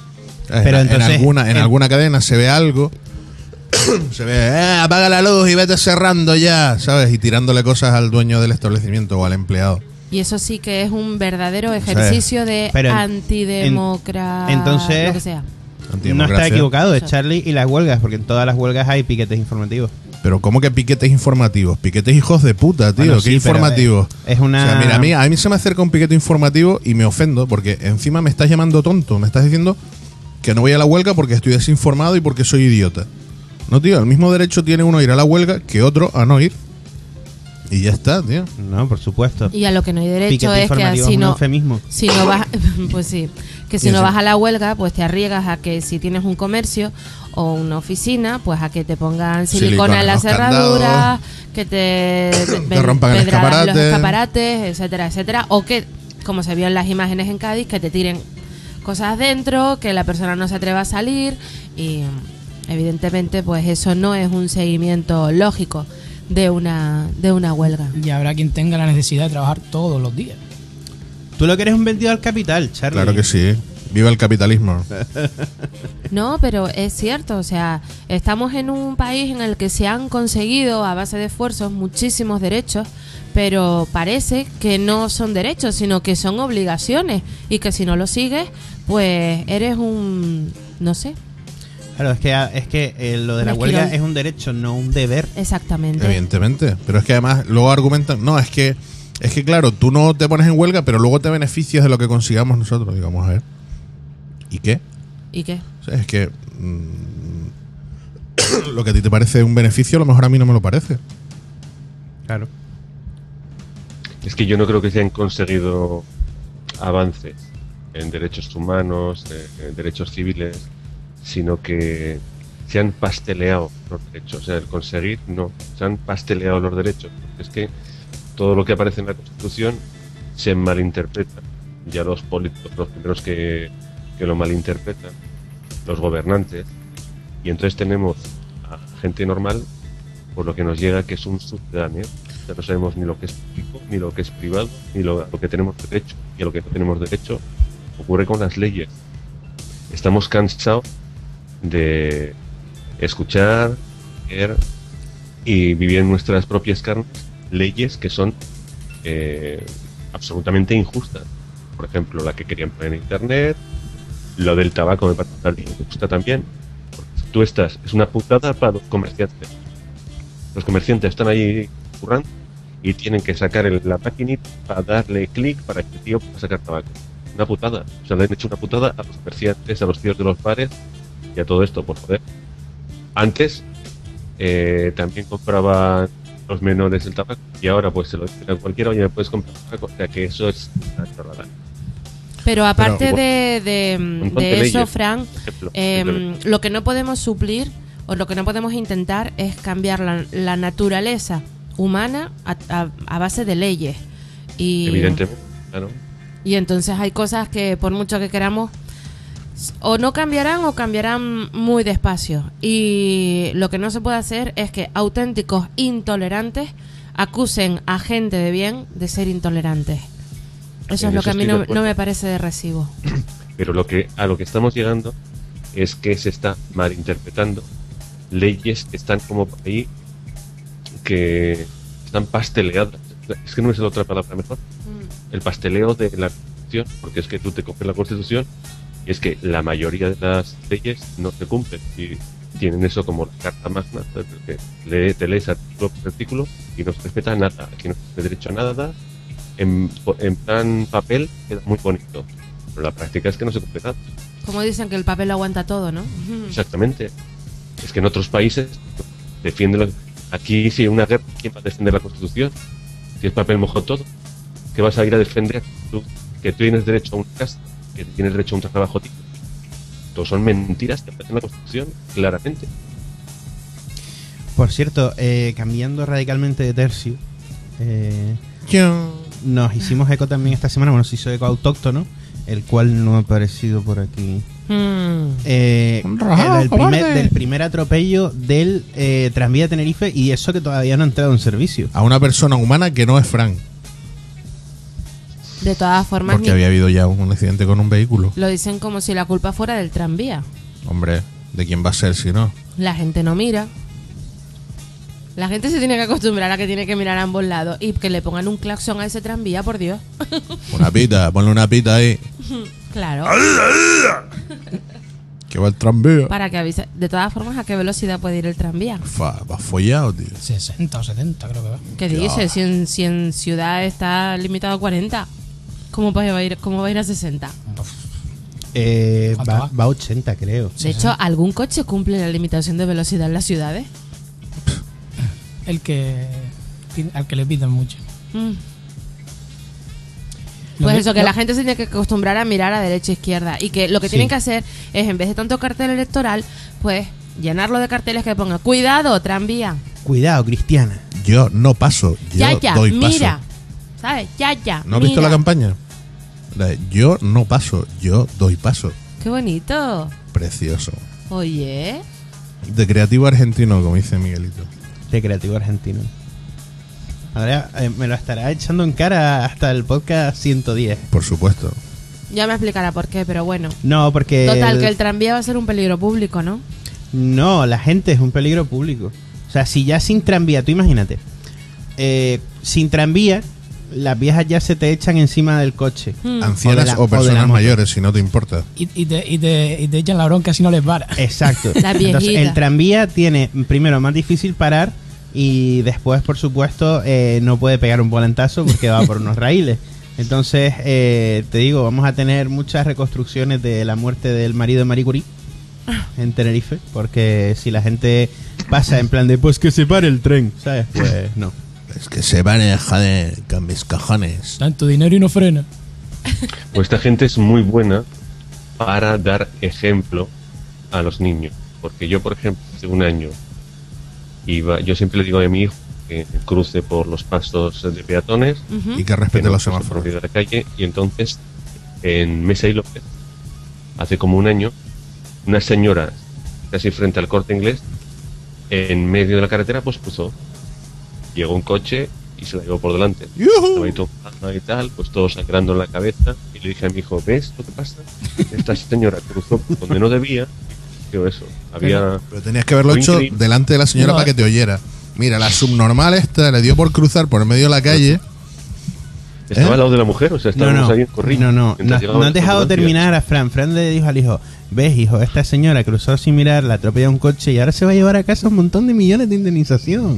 Pero entonces, en alguna cadena se ve algo, se ve, apaga la luz y vete cerrando ya, ¿sabes? Y tirándole cosas al dueño del establecimiento o al empleado. Y eso sí que es un verdadero ejercicio de antidemocracia. Entonces, lo que sea. No está equivocado, es Charlie y las huelgas, porque en todas las huelgas hay piquetes informativos. Pero ¿cómo que piquetes informativos? Piquetes hijos de puta, tío. Bueno, ¿Qué sí, informativos? Es una... O sea, mira, a mí se me acerca un piquete informativo y me ofendo, porque encima me estás llamando tonto. Me estás diciendo que no voy a la huelga porque estoy desinformado y porque soy idiota. No, tío, el mismo derecho tiene uno a ir a la huelga que otro a no ir. Y ya está, tío. No, por supuesto. Y a lo que no hay derecho Piquete es que es un eufemismo. Si no vas, pues sí, que si no vas a la huelga, pues te arriesgas a que si tienes un comercio o una oficina, pues a que te pongan silicona en la cerradura, que te rompan los escaparates, etcétera, etcétera, o que, como se vio en las imágenes en Cádiz, que te tiren cosas dentro, que la persona no se atreva a salir y evidentemente pues eso no es un seguimiento lógico de una huelga. Y habrá quien tenga la necesidad de trabajar todos los días. Tú lo que eres un vendido al capital, Charlie. Claro que sí. Viva el capitalismo. No, pero es cierto, o sea, estamos en un país en el que se han conseguido a base de esfuerzos muchísimos derechos, pero parece que no son derechos, sino que son obligaciones y que si no lo sigues, pues eres un, no sé. Claro, es que lo de la huelga es un derecho, no un deber. Exactamente. Evidentemente, pero es que además luego argumentan, no, es que claro, tú no te pones en huelga, pero luego te beneficias de lo que consigamos nosotros, digamos, a ver. ¿Y qué? ¿Y qué? O sea, es que lo que a ti te parece un beneficio, a lo mejor a mí no me lo parece. Claro. Es que yo no creo que se hayan conseguido avances en derechos humanos, en derechos civiles, sino que se han pasteleado los derechos. O sea, el conseguir, no, se han pasteleado los derechos. Es que todo lo que aparece en la Constitución se malinterpreta. Ya los políticos, los primeros que lo malinterpretan, los gobernantes, y entonces tenemos a gente normal, por lo que nos llega que es un subterráneo. O sea, no sabemos ni lo que es público, ni lo que es privado, ni lo que tenemos derecho, y a lo que no tenemos derecho. Ocurre con las leyes. Estamos cansados de escuchar, ver y vivir en nuestras propias carnes leyes que son absolutamente injustas. Por ejemplo, la que querían poner en internet, lo del tabaco me parece injusta también. Porque es una putada para los comerciantes. Los comerciantes están ahí currando y tienen que sacar la maquinita para darle clic para que el tío pueda sacar tabaco. Una putada. O sea, le han hecho una putada a los comerciantes, a los tíos de los bares y a todo esto, por joder. Antes también compraban los menores el tabaco y ahora pues se lo dicen a cualquiera, oye, me puedes comprar tabaco. O sea que eso es una chorrada. Pero aparte de eso, leyes, Fran, lo que no podemos suplir o lo que no podemos intentar es cambiar la naturaleza humana a base de leyes. Y, evidentemente, claro. Y entonces hay cosas que por mucho que queramos o no cambiarán o cambiarán muy despacio. Y lo que no se puede hacer es que auténticos intolerantes acusen a gente de bien de ser intolerantes. Eso es lo que a mí no me parece de recibo. Pero a lo que estamos llegando es que se está malinterpretando leyes que están como por ahí, que están pasteleadas. Es que no es la otra palabra mejor. El pasteleo de la Constitución, porque es que tú te coges la Constitución y es que la mayoría de las leyes no se cumplen y tienen eso como la carta magna, que te lees artículo por artículo y no se respeta nada. Aquí no se derecho a nada. En plan papel queda muy bonito, pero la práctica es que no se cumple nada. Como dicen que el papel lo aguanta todo, ¿no? Exactamente. Es que en otros países defienden. Aquí si hay una guerra, ¿quién va a defender la Constitución? Si es papel mojó todo, ¿qué vas a ir a defender? Tú, que tú tienes derecho a una casa, que tienes derecho a un trabajo digno. Todos son mentiras que aparecen en la Constitución, claramente. Por cierto, cambiando radicalmente de tercio, nos hicimos eco también esta semana, bueno, se hizo eco autóctono, el cual no ha aparecido por aquí. Del primer atropello del tranvía de Tenerife, y eso que todavía no ha entrado en servicio. A una persona humana que no es Fran. De todas formas, Porque había habido ya un accidente con un vehículo. lo dicen como si la culpa fuera del tranvía. Hombre, ¿de quién va a ser si no? La gente no mira. La gente se tiene que acostumbrar a que tiene que mirar a ambos lados y que le pongan un claxon a ese tranvía, por Dios. Una pita, ponle una pita ahí. Claro. Que va el tranvía. Para que avise. De todas formas, ¿a qué velocidad puede ir el tranvía? Va follado, tío. 60 o 70 creo que va. ¿Qué dices? Si en ciudad está limitado a 40, ¿cómo va a ir a 60? Va a 80, creo. De hecho, ¿algún coche cumple la limitación de velocidad en las ciudades? Al que le pitan mucho. Pues eso, que la gente se tiene que acostumbrar a mirar a derecha e izquierda. Y que lo que tienen que hacer es, en vez de tanto cartel electoral, pues llenarlo de carteles que pongan cuidado, tranvía. Cuidado, Cristiana. Yo no paso, yo doy paso. Mira. ¿Sabes? Ya. ¿No has visto la campaña? La de, yo no paso, yo doy paso. Qué bonito. Precioso. Oye. De creativo argentino, como dice Miguelito. De creativo argentino. Ahora me lo estará echando en cara hasta el podcast 110. Por supuesto. Ya me explicará por qué, pero bueno. No, porque... Total, que el tranvía va a ser un peligro público, ¿no? No, la gente es un peligro público. O sea, si ya sin tranvía, tú imagínate. Sin tranvía, las viejas ya se te echan encima del coche. Ancianas o personas mayores, si no te importa. Y te echan la bronca si no les para. Exacto. La viejita. Entonces, el tranvía tiene, primero, más difícil parar y después, por supuesto, no puede pegar un volantazo porque va por unos raíles. Entonces, te digo, vamos a tener muchas reconstrucciones de la muerte del marido de Marie Curie en Tenerife, porque si la gente pasa en plan de, pues que se pare el tren, ¿sabes? Pues no. Es que se van a dejar de mis cajones. Tanto dinero y no frena. Pues esta gente es muy buena para dar ejemplo a los niños. Porque yo, por ejemplo, hace un año yo siempre le digo a mi hijo que cruce por los pasos de peatones y que respete los semáforos de la calle. Y entonces, en Mesa y López, hace como un año, una señora casi frente al Corte Inglés, en medio de la carretera, pues cruzó. Llegó un coche y se la llevó por delante. Estaba ahí tomando y tal, pues todo sangrando en la cabeza. Y le dije a mi hijo, ¿ves lo que pasa? Esta señora cruzó donde no debía. Digo, eso, había... Pero tenías que haberlo hecho delante de la señora para que te oyera. Mira, la subnormal esta le dio por cruzar por el medio de la calle. Estaba al lado de la mujer, o sea, estábamos ahí en corrido. No has dejado terminar a Fran. Fran le dijo al hijo, ves, hijo, esta señora cruzó sin mirar, la atropelló un coche y ahora se va a llevar a casa un montón de millones de indemnización.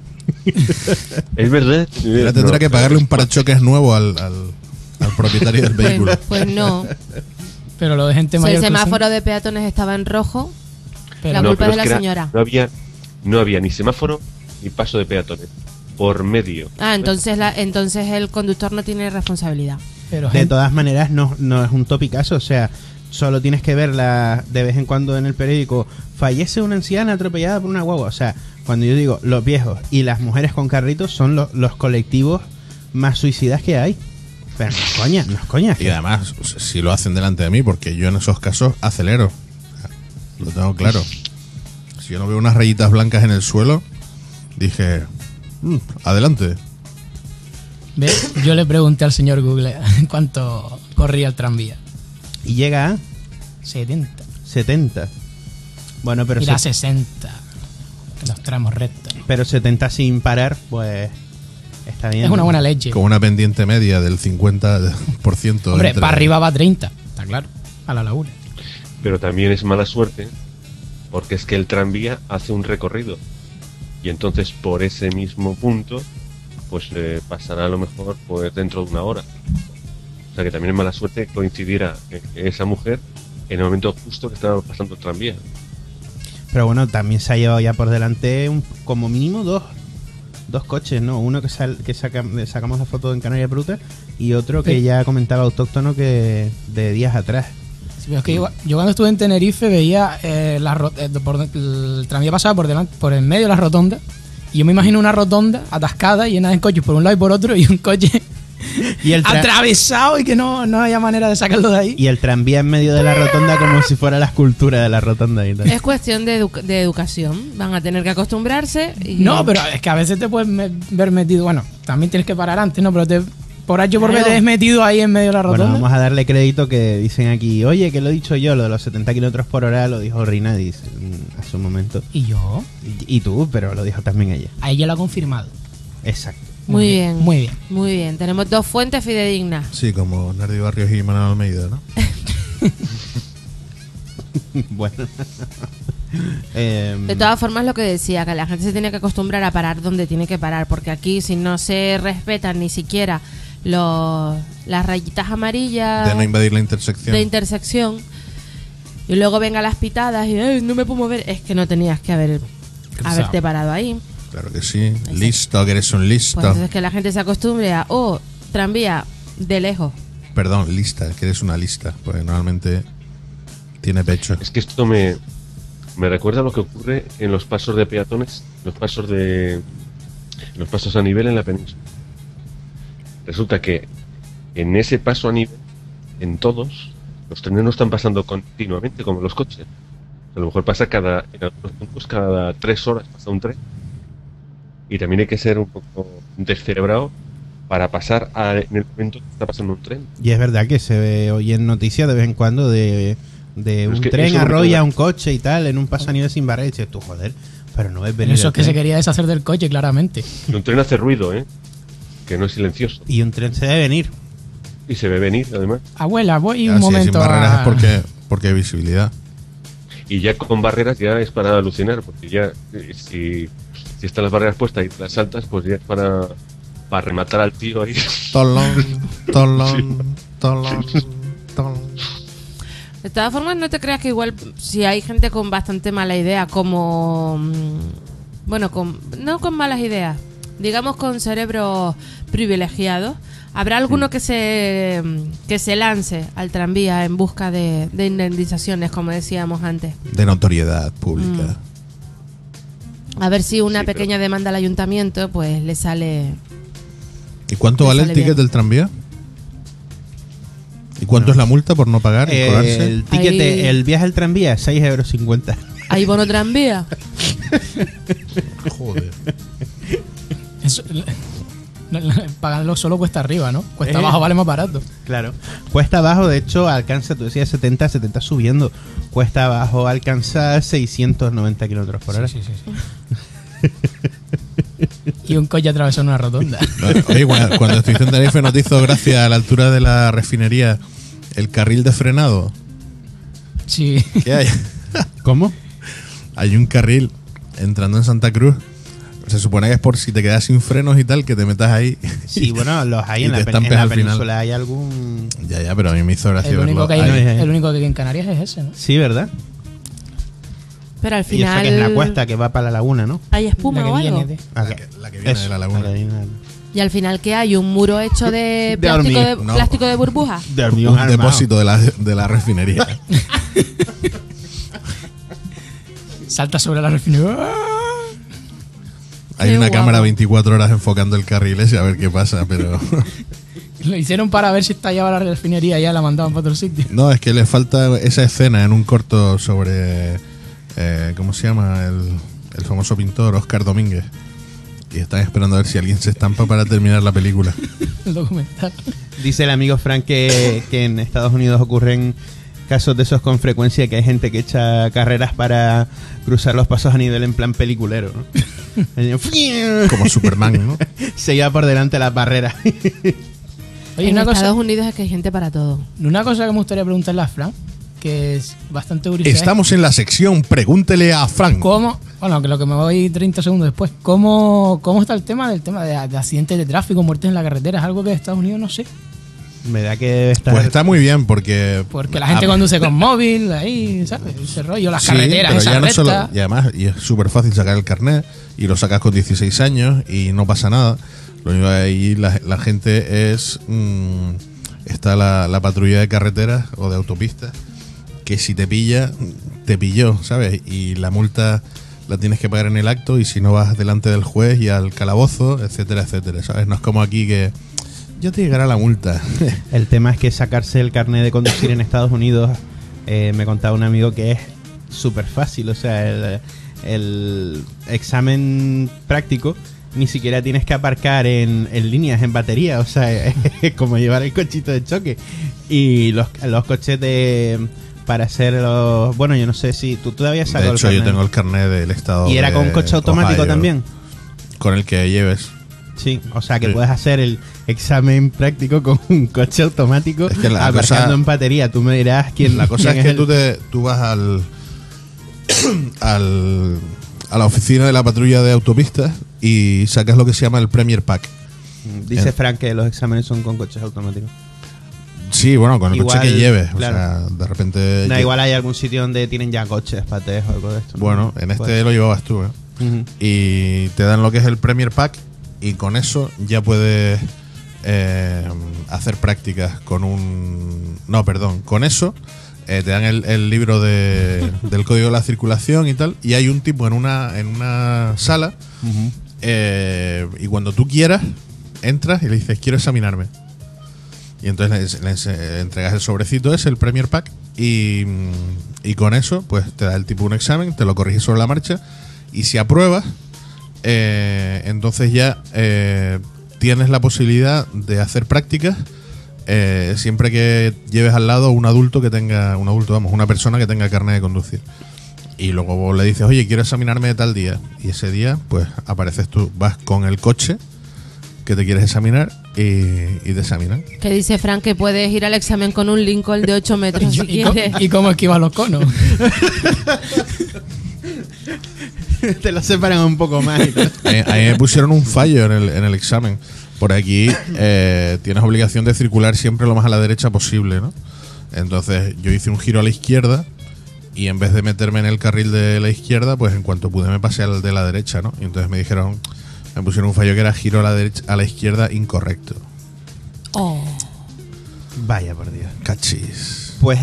Es verdad. Ahora tendrá que pagarle un parachoques nuevo al propietario del vehículo. Pues no. Pero lo de gente Si mayor. el semáforo de peatones estaba en rojo, la culpa es de la señora. No había ni semáforo ni paso de peatones. Por medio. Entonces el conductor no tiene responsabilidad. Pero de todas maneras, no es un topicazo. O sea, solo tienes que verla de vez en cuando en el periódico. Fallece una anciana atropellada por una guagua. O sea, cuando yo digo los viejos y las mujeres con carritos son los colectivos más suicidas que hay. Pero no es coña. Y además, si lo hacen delante de mí, porque yo en esos casos acelero. Lo tengo claro. Si yo no veo unas rayitas blancas en el suelo, dije, adelante. ¿Ves? Yo le pregunté al señor Google cuánto corría el tranvía. Y llega a 70. Bueno, pero... Mira, 60. Que los tramos rectos. Pero 70 sin parar, pues... Está bien. Es una buena leche. Con una pendiente media del 50%. Hombre, para arriba va 30. Está claro. A la laguna. Pero también es mala suerte porque es que el tranvía hace un recorrido. Y entonces por ese mismo punto pues pasará a lo mejor pues dentro de una hora. O sea que también es mala suerte coincidiera esa mujer en el momento justo que estaba pasando el tranvía. Pero bueno, también se ha llevado ya por delante como mínimo dos coches, ¿no? Uno que sacamos la foto en Canarias Brutas y otro que ya comentaba Autóctono que de días atrás. Sí, pero es que yo cuando estuve en Tenerife veía el tranvía pasaba por el medio de la rotonda y yo me imagino una rotonda atascada llena de coches por un lado y por otro y un coche atravesado y que no haya manera de sacarlo de ahí. Y el tranvía en medio de la rotonda como si fuera la escultura de la rotonda y tal. Es cuestión de educación. Van a tener que acostumbrarse. No, pero es que a veces te puedes ver metido. Bueno, también tienes que parar antes, ¿no? Pero Por H por B Claro. te has metido ahí en medio de la rotonda. Bueno, vamos a darle crédito que dicen aquí, oye, que lo he dicho yo, lo de los 70 kilómetros por hora lo dijo Rinadis hace un momento. ¿Y yo? Y tú, pero lo dijo también ella. A ella lo ha confirmado. Exacto. Muy bien. Muy bien. Muy bien. Tenemos dos fuentes fidedignas. Sí, como Nardi Barrios y Manuel Almeida, ¿no? Bueno. De todas formas, lo que decía, que la gente se tiene que acostumbrar a parar donde tiene que parar, porque aquí si no se respetan ni siquiera las rayitas amarillas De no invadir la intersección. de intersección y luego vengan las pitadas y "Ay, no me puedo mover", es que no tenías que haberte parado ahí. Claro que sí. Listo, que eres un listo. Pues entonces que la gente se acostumbre a tranvía de lejos. Perdón, lista, que eres una lista. Porque normalmente tiene pecho. Es que esto me recuerda a lo que ocurre en los pasos de peatones, los pasos a nivel en la península. Resulta que en ese paso a nivel, en todos, los trenes no están pasando continuamente como los coches. A lo mejor pasa en algunos puntos cada 3 horas pasa un tren. Y también hay que ser un poco descerebrado para pasar en el momento que está pasando un tren. Y es verdad que se ve hoy en noticias de vez en cuando de un que tren eso me arrolla recuerda- a un coche y tal, en un paso a nivel sin barrera. Y dices tú, joder, pero no ves venir Eso el es que se tren. quería deshacer del coche, claramente. Y un tren hace ruido, que no es silencioso. Y un tren se debe venir. Y se ve venir, además. Abuela, voy un Así, momento sin barreras a... es porque hay visibilidad. Y ya con barreras ya es para alucinar, porque ya si están las barreras puestas y las saltas, pues ya es para rematar al tío ahí. Tolón, tolón, Sí. tolón, tolón. De todas formas, no te creas que igual si hay gente con bastante mala idea, como... Bueno, no con malas ideas, digamos con cerebros privilegiados, habrá alguno que se lance al tranvía en busca de indemnizaciones, como decíamos antes. De notoriedad pública. A ver si una Sí, pequeña demanda al ayuntamiento pues le sale... ¿Y cuánto Me vale el sale ticket bien. del tranvía? ¿Y cuánto es la multa por no pagar y colarse? El ticket, Ahí- el viaje al tranvía, 6,50 €. ¿Hay bono tranvía? Joder. Eso, pagarlo solo cuesta arriba, ¿no? Cuesta abajo vale más barato. Claro. Cuesta abajo, de hecho, alcanza, tú decías 70 subiendo. Cuesta abajo alcanza 690 kilómetros por hora. Sí. Y un coche atravesó una rotonda. Oye, cuando estuviste en Tenerife, ¿no te hizo gracia a la altura de la refinería el carril de frenado? Sí. ¿Qué hay? ¿Cómo? Hay un carril entrando en Santa Cruz. Se supone que es por si te quedas sin frenos y tal, que te metas ahí. Sí, bueno, los hay Y en te la, estampes en la al final. península. ¿Hay algún...? Ya, pero a mí me hizo gracia El único, verlo. que hay, ahí. el único que hay en Canarias es ese, ¿no? Sí, ¿verdad? Pero al Y eso final... que es la cuesta que va para la laguna, ¿no? ¿Hay espuma La que o algo? viene de- La que viene de la laguna. Y al final, ¿qué hay? ¿Un muro hecho de De hormigón, no. plástico de burbuja? De Un depósito de la refinería. Salta sobre la refinería. Hay Qué una guapo. cámara 24 horas enfocando el carril ese a ver qué pasa, pero... Lo hicieron para ver si estallaba la refinería y ya la mandaban para otro sitio. No, es que le falta esa escena en un corto sobre... ¿cómo se llama? El famoso pintor Oscar Domínguez. Y están esperando a ver si alguien se estampa para terminar la película. El documental. Dice el amigo Frank que en Estados Unidos ocurren casos de esos con frecuencia, que hay gente que echa carreras para cruzar los pasos a nivel en plan peliculero, ¿no? Como Superman, ¿no? Se lleva por delante las barreras. Oye, En una cosa, Estados Unidos es que hay gente para todo. una cosa que me gustaría preguntarle a Fran, que es bastante curiosa. Estamos en la sección Pregúntele a Frank. ¿Cómo? Bueno, que lo que me voy 30 segundos después. ¿Cómo está el tema de accidentes de tráfico, muertes en la carretera? Es algo que de Estados Unidos no sé. Me da que debe estar... Pues está muy bien porque... Porque la gente conduce con móvil, ahí, ¿sabes? Ese rollo, las Sí, carreteras, pero esa ya no recta. solo, y además y es súper fácil sacar el carnet y lo sacas con 16 años y no pasa nada. Lo único que ahí la gente es... está la patrulla de carreteras o de autopistas que si te pilla, te pilló, ¿sabes? Y la multa la tienes que pagar en el acto y si no vas delante del juez y al calabozo, etcétera, etcétera, ¿sabes? No es como aquí que ya te llegará la multa. El tema es que sacarse el carnet de conducir en Estados Unidos, me contaba un amigo que es súper fácil. O sea, el examen práctico ni siquiera tienes que aparcar en líneas, en batería. O sea, es como llevar el cochito de choque. Y los coches para hacer los... Bueno, yo no sé si tú todavía sacas De hecho, yo tengo el carnet del estado. ¿Y era con coche automático Ohio, también? Con el que lleves. Sí, o sea que puedes hacer el examen práctico con un coche automático aparcando en batería. Tú me dirás quién. La cosa es que tú vas a la oficina de la patrulla de autopistas y sacas lo que se llama el Premier Pack. Dice Frank que los exámenes son con coches automáticos. Sí, bueno, con el igual, coche que lleves. Claro. O sea, de repente. No, igual hay algún sitio donde tienen ya coches para test o algo de esto. Bueno, en este lo llevabas tú, ¿eh? Y te dan lo que es el Premier Pack y con eso ya puedes hacer prácticas con un... No, perdón, con eso te dan el libro del código de la circulación y tal, y hay un tipo en una sala y cuando tú quieras entras y le dices quiero examinarme. Y entonces le entregas el sobrecito ese, el Premier Pack, y con eso pues te da el tipo un examen, te lo corriges sobre la marcha, y si apruebas, entonces ya tienes la posibilidad de hacer prácticas siempre que lleves al lado un adulto que tenga, una persona que tenga carnet de conducir. Y luego le dices, oye, quiero examinarme de tal día. Y ese día, pues apareces tú, vas con el coche que te quieres examinar y te examinan. Que dice Frank que puedes ir al examen con un Lincoln de 8 metros si quieres. ¿Y cómo esquivas los conos? Te lo separan un poco más. Ahí me pusieron un fallo en el examen. Por aquí tienes obligación de circular siempre lo más a la derecha posible, ¿no? Entonces yo hice un giro a la izquierda y en vez de meterme en el carril de la izquierda, pues en cuanto pude me pasé al de la derecha, ¿no? Y entonces me pusieron un fallo que era giro a la izquierda incorrecto. Oh. Vaya por Dios. Cachis. Pues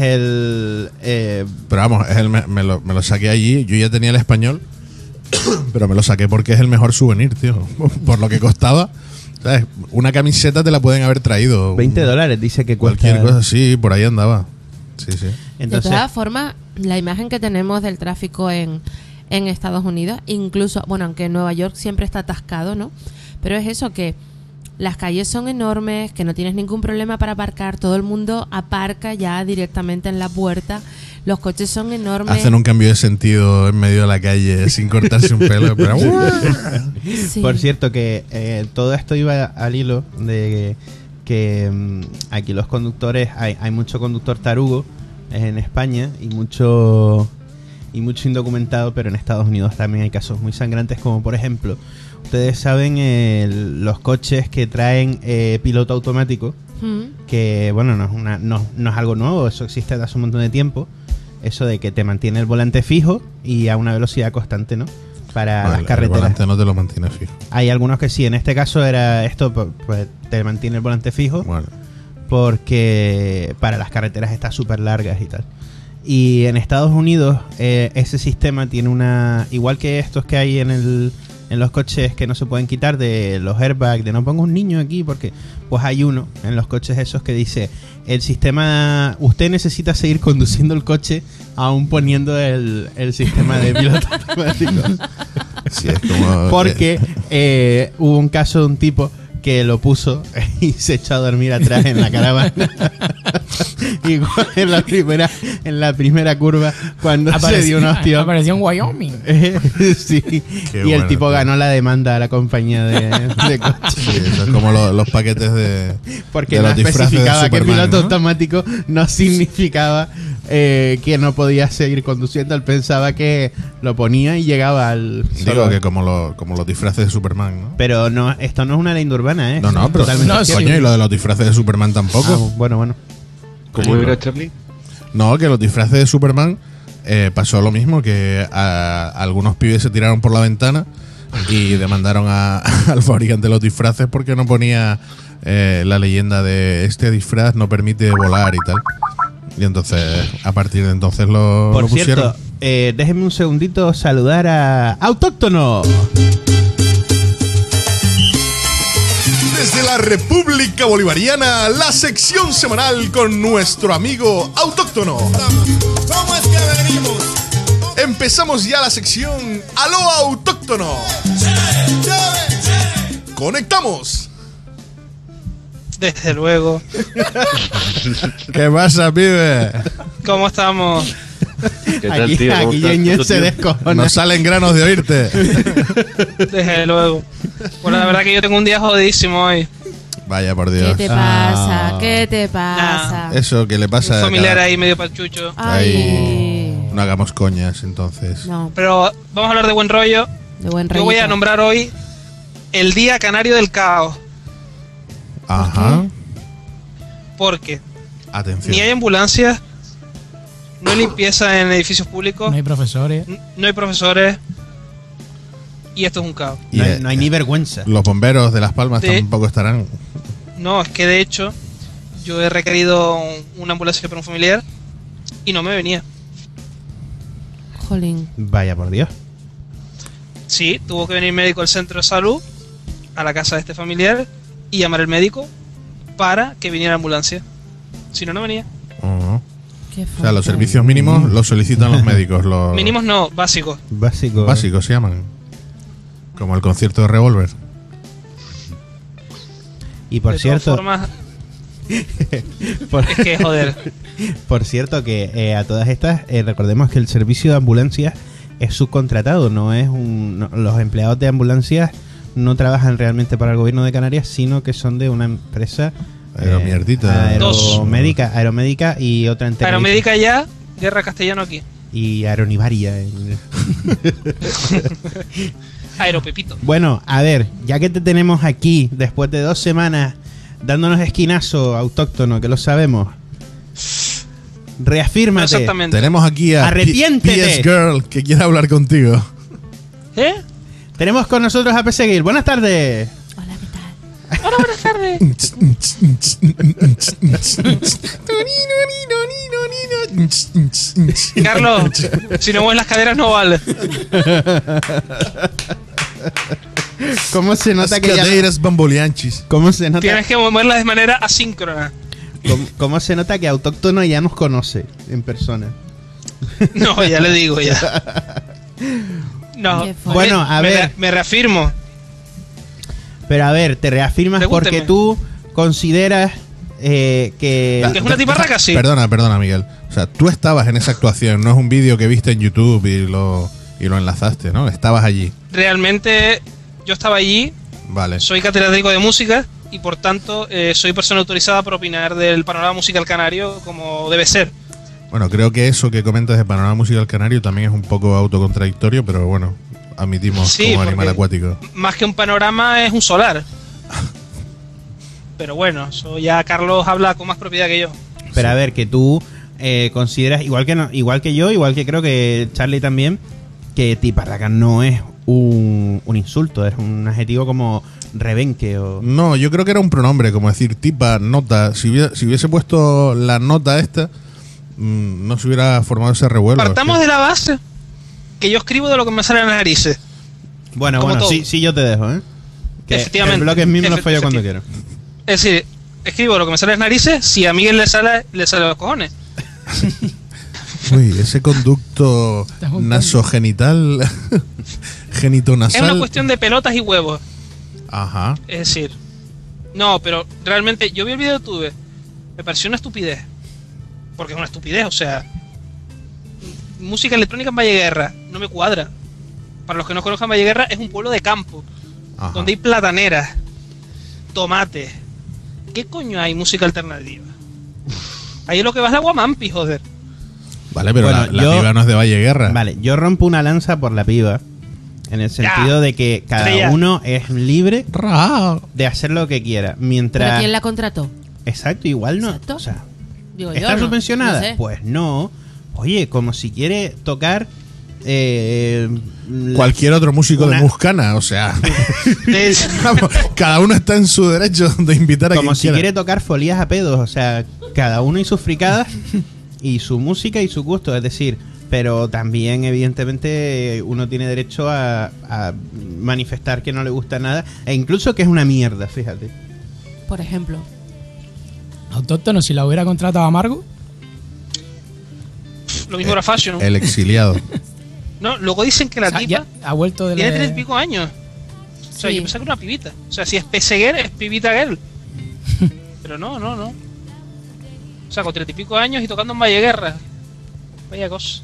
pero vamos, me lo saqué allí. Yo ya tenía el español, pero me lo saqué porque es el mejor souvenir, tío. Por lo que costaba. ¿Sabes? Una camiseta te la pueden haber traído. $20 dice que cuesta. Cualquier cosa así, por ahí andaba. Sí, sí. Entonces, de todas formas, la imagen que tenemos del tráfico en Estados Unidos, incluso, bueno, aunque en Nueva York siempre está atascado, ¿no? Pero es eso, que las calles son enormes, que no tienes ningún problema para aparcar, todo el mundo aparca ya directamente en la puerta, los coches son enormes. Hacen un cambio de sentido en medio de la calle sin cortarse un pelo. Pero... Sí. Por cierto, que todo esto iba al hilo de que aquí los conductores, hay mucho conductor tarugo en España y mucho indocumentado, pero en Estados Unidos también hay casos muy sangrantes, como por ejemplo, ustedes saben los coches que traen piloto automático, que bueno, no es algo nuevo, eso existe desde hace un montón de tiempo, eso de que te mantiene el volante fijo y a una velocidad constante, ¿no? Para las carreteras. El volante no te lo mantiene fijo. Hay algunos que sí, en este caso era esto, pues te mantiene el volante fijo, bueno, porque para las carreteras está súper largas y tal. Y en Estados Unidos ese sistema tiene igual que estos que hay en los coches que no se pueden quitar, de los airbags, de no pongo un niño aquí, porque pues hay uno en los coches esos que dice, el sistema, usted necesita seguir conduciendo el coche aún poniendo el sistema de piloto automático. Sí, es como, porque hubo un caso de un tipo que lo puso y se echó a dormir atrás en la caravana. Y en la primera curva, cuando se dio un hostia, apareció en Wyoming. Sí. Qué y el bueno, tipo tío. ganó la demanda a la compañía de coches. Sí, eso es como los paquetes de... Porque de no los disfraces especificaba de que el Superman, piloto ¿no? automático no significaba que no podía seguir conduciendo. Él pensaba que lo ponía y llegaba al... Digo que como los disfraces de Superman, ¿no? Pero no, esto no es una ley urbana, ¿eh? No, pero Totalmente coño, cierto. y lo de los disfraces de Superman tampoco. Bueno. ¿Cómo era, Charlie? No, que los disfraces de Superman pasó lo mismo, que algunos pibes se tiraron por la ventana y demandaron al fabricante de los disfraces porque no ponía la leyenda de este disfraz no permite volar y tal. Y entonces, a partir de entonces lo Por pusieron. cierto, déjenme un segundito saludar a Autóctono. Desde la República Bolivariana, la sección semanal con nuestro amigo Autóctono. ¿Cómo es que venimos? Empezamos ya la sección Aló Autóctono. Chévere, chévere. ¡Conectamos! Desde luego. ¿Qué pasa, pibe? ¿Cómo estamos? ¿Qué tal, tío? ¿Cómo estás? Ñeñe se descojona. Nos salen granos de oírte. Desde luego. Bueno, la verdad que yo tengo un día jodidísimo hoy. Vaya, por ¿Qué Dios. te pasa? ¿Qué te pasa? Eso que le pasa Un a familiar cada- ahí medio pachucho. Ay. No hagamos coñas, entonces. No, Pero vamos a hablar de buen rollo. de buen Yo voy a rollito. nombrar hoy el Día Canario del Caos. Ajá. Porque Atención. ni hay ambulancias, no hay limpieza en edificios públicos, No hay profesores. no hay profesores y esto es un caos. Y, No hay ni vergüenza. los bomberos de Las Palmas De- tampoco estarán. No, es que de hecho yo he requerido una ambulancia para un familiar y no me venía. Jolín. Vaya por Dios. Sí, tuvo que venir médico del centro de salud a la casa de este familiar y llamar al médico para que viniera la ambulancia. Si no, no venía. Ajá. Qué O sea, fuerte. los servicios mínimos los solicitan los médicos. Los Mínimos no, básicos. Básico. básicos se llaman. Como el concierto de Revolver. Y por De todas cierto, formas, por, es que joder. por cierto que a todas estas recordemos que el servicio de ambulancias es subcontratado, no es los empleados de ambulancias no trabajan realmente para el gobierno de Canarias, sino que son de una empresa Aeromierdita. aeromédica y otra en Tenerife. Aeromédica ya, guerra castellano aquí. Y aeronivaria. Aeropepito. Bueno, a ver, ya que te tenemos aquí después de 2 semanas dándonos esquinazo autóctono, que lo sabemos, reafírmate. Exactamente. Tenemos aquí a Arrepiéntete. PS Girl que quiere hablar contigo. ¿Eh? Tenemos con nosotros a Peseguir. Buenas tardes. Hola, ¿qué tal? Hola, buenas tardes. Carlos, si no mueves las caderas no vale. ¿Cómo se nota Las que ya, cadeiras bamboleanchis. cómo se nota, Tienes que moverlas de manera asíncrona. cómo se nota que autóctono ya nos conoce en persona? No, ya le digo ya. No. Qué fuerte. Bueno, a ver. Me reafirmo. Pero a ver, te reafirmas Pregúnteme. porque tú consideras que Que es una tiparraca, sí. Perdona, Miguel. O sea, tú estabas en esa actuación, no es un vídeo que viste en YouTube y lo enlazaste, ¿no? Estabas allí. Realmente yo estaba allí, Vale. soy catedrático de música y por tanto soy persona autorizada para opinar del panorama musical canario como debe ser. Bueno, creo que eso que comentas de Panorama Musical Canario también es un poco autocontradictorio, pero bueno, admitimos Sí, como porque- animal acuático. Más que un panorama es un solar. Pero bueno, eso ya Carlos habla con más propiedad que yo. pero a ver, que tú consideras, igual que yo, igual que creo que Charlie también, que tiparraca no es un insulto, es un adjetivo como rebenque o... No, yo creo que era un pronombre, como decir tipa, nota. Si hubiese puesto la nota esta, no se hubiera formado ese revuelo. Partamos de la base que yo escribo de lo que me sale en las narices. Bueno, Como todo. sí, yo te dejo, ¿eh? Que Efectivamente. el bloque es mío, me lo fallo cuando Efectivamente. quiero. Es decir, escribo lo que me sale en las narices, si a Miguel le sale los cojones. Uy, ese conducto juntando. nasogenital, genitonasal. Es una cuestión de pelotas y huevos. Ajá. Es decir, no, pero realmente yo vi el video de YouTube, me pareció una estupidez. Porque es una estupidez, o sea, música electrónica en Valle Guerra no me cuadra. Para los que no conozcan, Valle Guerra es un pueblo de campo, Ajá. donde hay plataneras, tomates. ¿Qué coño hay música alternativa? Ahí es lo que va es la Guamampi, joder. Vale, pero Bueno, la yo- piba no es de Valle Guerra. Vale, yo rompo una lanza por la piba. En el sentido de que cada Estrella. uno es libre Rao. de hacer lo que quiera. ¿Pero Mientras. quién la contrató? Exacto, igual no. Exacto. O sea, Digo yo, ¿está ¿no? subvencionada? No sé. Pues no. Oye, como si quiere tocar. Cualquier otro músico una- de Muscana, o sea. Es- Vamos, cada uno está en su derecho de invitar a Como quien si quiera. quiere tocar folías a pedos. O sea, cada uno y sus fricadas. Y su música y su gusto. Es decir, pero también, evidentemente, uno tiene derecho a manifestar que no le gusta nada. E incluso que es una mierda, fíjate. Por ejemplo. Autóctono, si la hubiera contratado a Amargo, lo mismo era Fashion. El exiliado. No, luego dicen que la o sea, tipa ya ha vuelto de tiene la- 30 y pico años. sea, Sí. yo pensaba que era una pibita. O sea, si es Peseguer, es pibita girl. Pero no. O sea, con 30 y pico años y tocando en Valleguerra. Vaya cosa.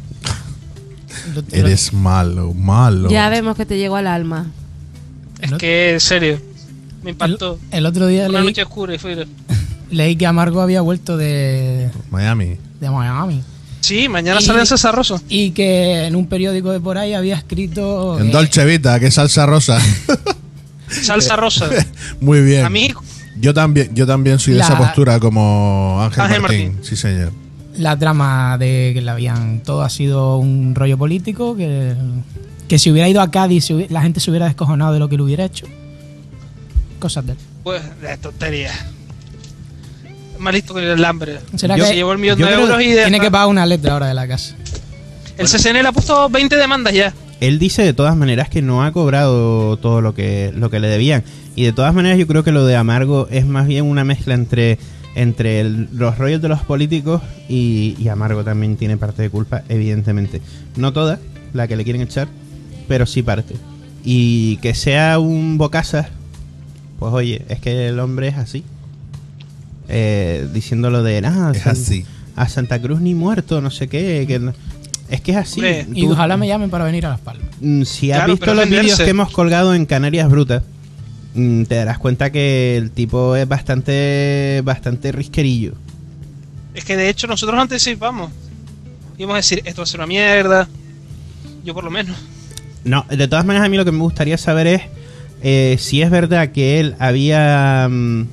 Eres malo. Ya vemos que te llegó al alma. Es que, en serio, me impactó. El otro día Una leí, noche oscura y fue... leí que Amargo había vuelto de Miami. Miami. Sí, mañana sale en César Rosso. Y que en un periódico de por ahí había escrito... En Dolce Vita, que es salsa rosa. Salsa rosa. Muy bien. A mí, Yo también soy de La- esa postura como Ángel Ángel Martín. Martín. Sí, señor. la trama de que la habían... Todo ha sido un rollo político, que si hubiera ido a Cádiz la gente se hubiera descojonado de lo que le hubiera hecho. Cosas de él. pues, de tontería. Más listo que el hambre. ¿Será Se que llevó el millón yo de creo euros y tiene que pagar una letra ahora de la casa? el CCN le ha puesto 20 demandas ya. Él dice de todas maneras que no ha cobrado todo lo que le debían. Y de todas maneras yo creo que lo de Amargo es más bien una mezcla entre los rollos de los políticos y Amargo también tiene parte de culpa, evidentemente. No toda, la que le quieren echar, pero sí parte. Y que sea un bocazas, pues oye, es que el hombre es así. Diciéndolo de nada, Es así. a Santa Cruz ni muerto, no sé qué. Es que es así. Hombre, Y Tú- ojalá me llamen para venir a Las Palmas. Si has Claro, visto pero los defenderse. vídeos que hemos colgado en Canarias Brutas, te darás cuenta que el tipo es bastante risquerillo. Es que de hecho nosotros anticipamos. Íbamos a decir, esto va a ser una mierda. Yo por lo menos. No, de todas maneras a mí lo que me gustaría saber es si es verdad que él había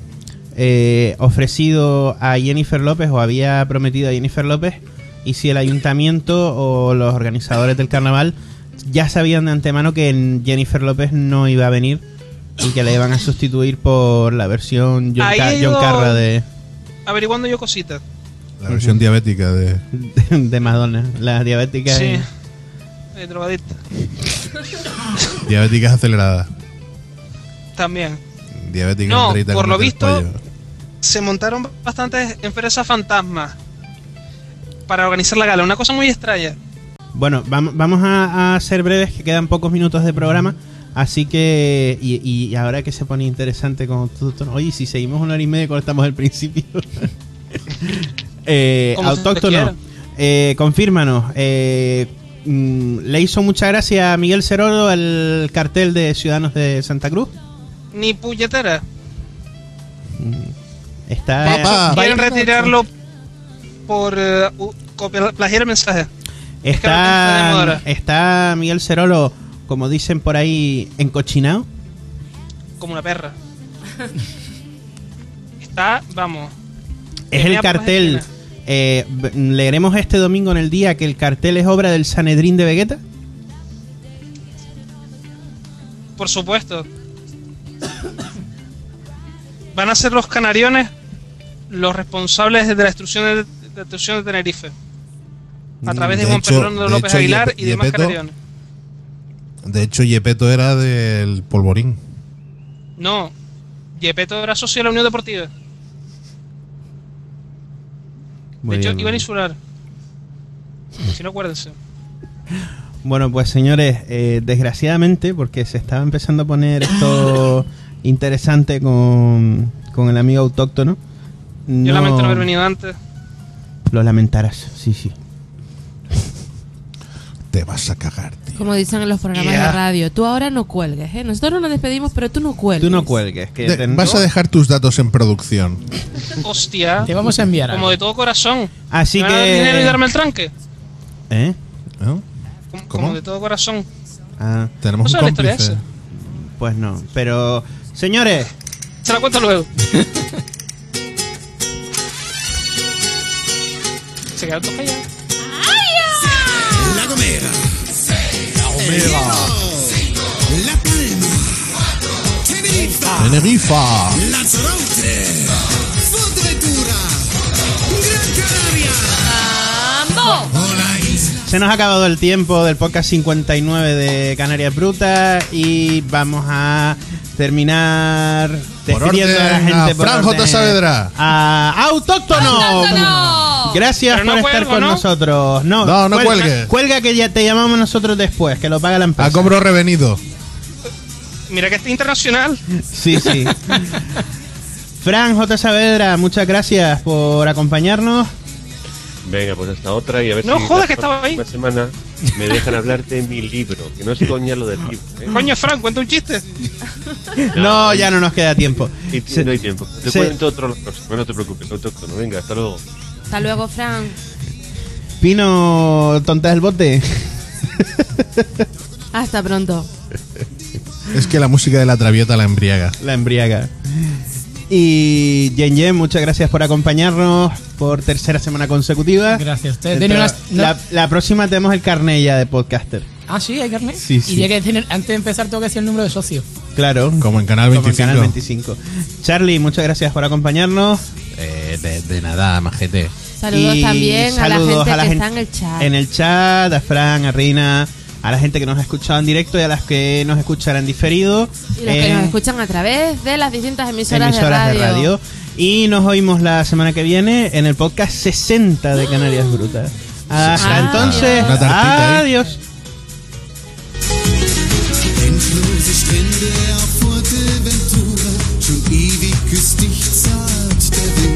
ofrecido a Jennifer López o había prometido a Jennifer López, y si el ayuntamiento o los organizadores del carnaval ya sabían de antemano que Jennifer López no iba a venir y que la iban a sustituir por la versión Ahí he John ido- Carra de Averiguando yo cositas. La versión diabética de Madonna, la diabética. Sí. y- Drogadicta. Diabéticas aceleradas. También. Diabética No, Andreita por con lo el visto- pollo. Se montaron bastantes empresas fantasmas para organizar la gala. Una cosa muy extraña. Bueno, vamos a ser breves, que quedan pocos minutos de programa. Así que, y ahora que se pone interesante con todo, oye, si seguimos una hora y media cuando estamos al principio. Como Autóctono, confírmanos. ¿Le hizo mucha gracia a Miguel Cerolo el cartel de Ciudadanos de Santa Cruz? Ni puñetera. Está, Papá. Quieren retirarlo por plagiar el mensaje. Es que ahora está de moda ahora. está Miguel Cerolo, como dicen por ahí, encochinado. Como una perra. Está, vamos. Es que el mea por las cartel. esquinas. Leeremos este domingo en el día que el cartel es obra del Sanedrín de Vegeta. Por supuesto. Van a ser los canariones los responsables de la destrucción de Tenerife. A través de Juan Fernando López Aguilar y demás canariones. De hecho, Yepeto era del Polvorín. No. Yepeto era socio de la Unión Deportiva. Muy De hecho, bien, iban a muy insular. Si no, acuérdense. Bueno, pues señores, desgraciadamente, porque se estaba empezando a poner esto interesante con el amigo autóctono. Yo lamento no haber venido antes. Lo lamentarás, sí. Te vas a cagar, tío. Como dicen en los programas de radio, tú ahora no cuelgues, ¿eh? Nosotros nos despedimos, pero tú no cuelgues. Tú no cuelgues. Que Vas a dejar tus datos en producción. Hostia. Te vamos a enviar Como algo. de todo corazón. Así ¿Me van a dar que... dinero y darme el tranque? ¿Eh? ¿No? Como de todo corazón. Ah, Tenemos ¿No un sabes la historia cómplice. esa? pues no. Pero, señores, Se la cuento luego. Se quedan todos callados. La Gomera, Omega. La Palma, Tenerife, Tenerife. Lanzarote, Fuerteventura, Gran Canaria. Hola Isla. se nos ha acabado el tiempo del podcast 59 de Canarias Brutas y vamos a terminar despidiendo a la orden, gente a Fran J. orden. Saavedra. A Autóctono. ¡Autóctono! Gracias Pero por no estar cuelgo, con ¿no? nosotros. No, No, no cuelga, cuelgues. cuelga que ya te llamamos nosotros después, que lo paga la empresa. A cobro revenido. Mira que este internacional. Sí, sí. Fran J. Saavedra, muchas gracias por acompañarnos. Venga, pues hasta otra y a ver No si jodas, la que estaba ahí. próxima semana me dejan hablar de mi libro, que no es coña lo del libro. Coño, Fran, cuenta un chiste. No, ya no nos queda tiempo. Y no hay tiempo. Te cuento otro la próxima, no te preocupes, autóctono. Venga, hasta luego. Hasta luego, Fran. Pino, tonta del bote. Hasta pronto. Es que la música de la Traviata la embriaga. La embriaga. Y Yen, muchas gracias por acompañarnos por tercera semana consecutiva. Gracias a ustedes. La próxima tenemos el carnet ya de podcaster. Ah, sí, hay carnet. Sí, sí. Y hay que decir, antes de empezar tengo que decir el número de socio. Claro. Como en Canal 25. Como en Canal 25. Charlie, muchas gracias por acompañarnos. De nada, majete. Saludos Y también a la saludos gente a la que gente está en el chat. En el chat, a Fran, a Rina, a la gente que nos ha escuchado en directo y a las que nos escucharán diferido. Y los que nos escuchan a través de las distintas emisoras de radio. Y nos oímos la semana que viene en el podcast 60 de Canarias Brutas. Hasta entonces, adiós. Endlose Strände auf Fuerteventura, schon ewig küsst dich zart der Wind.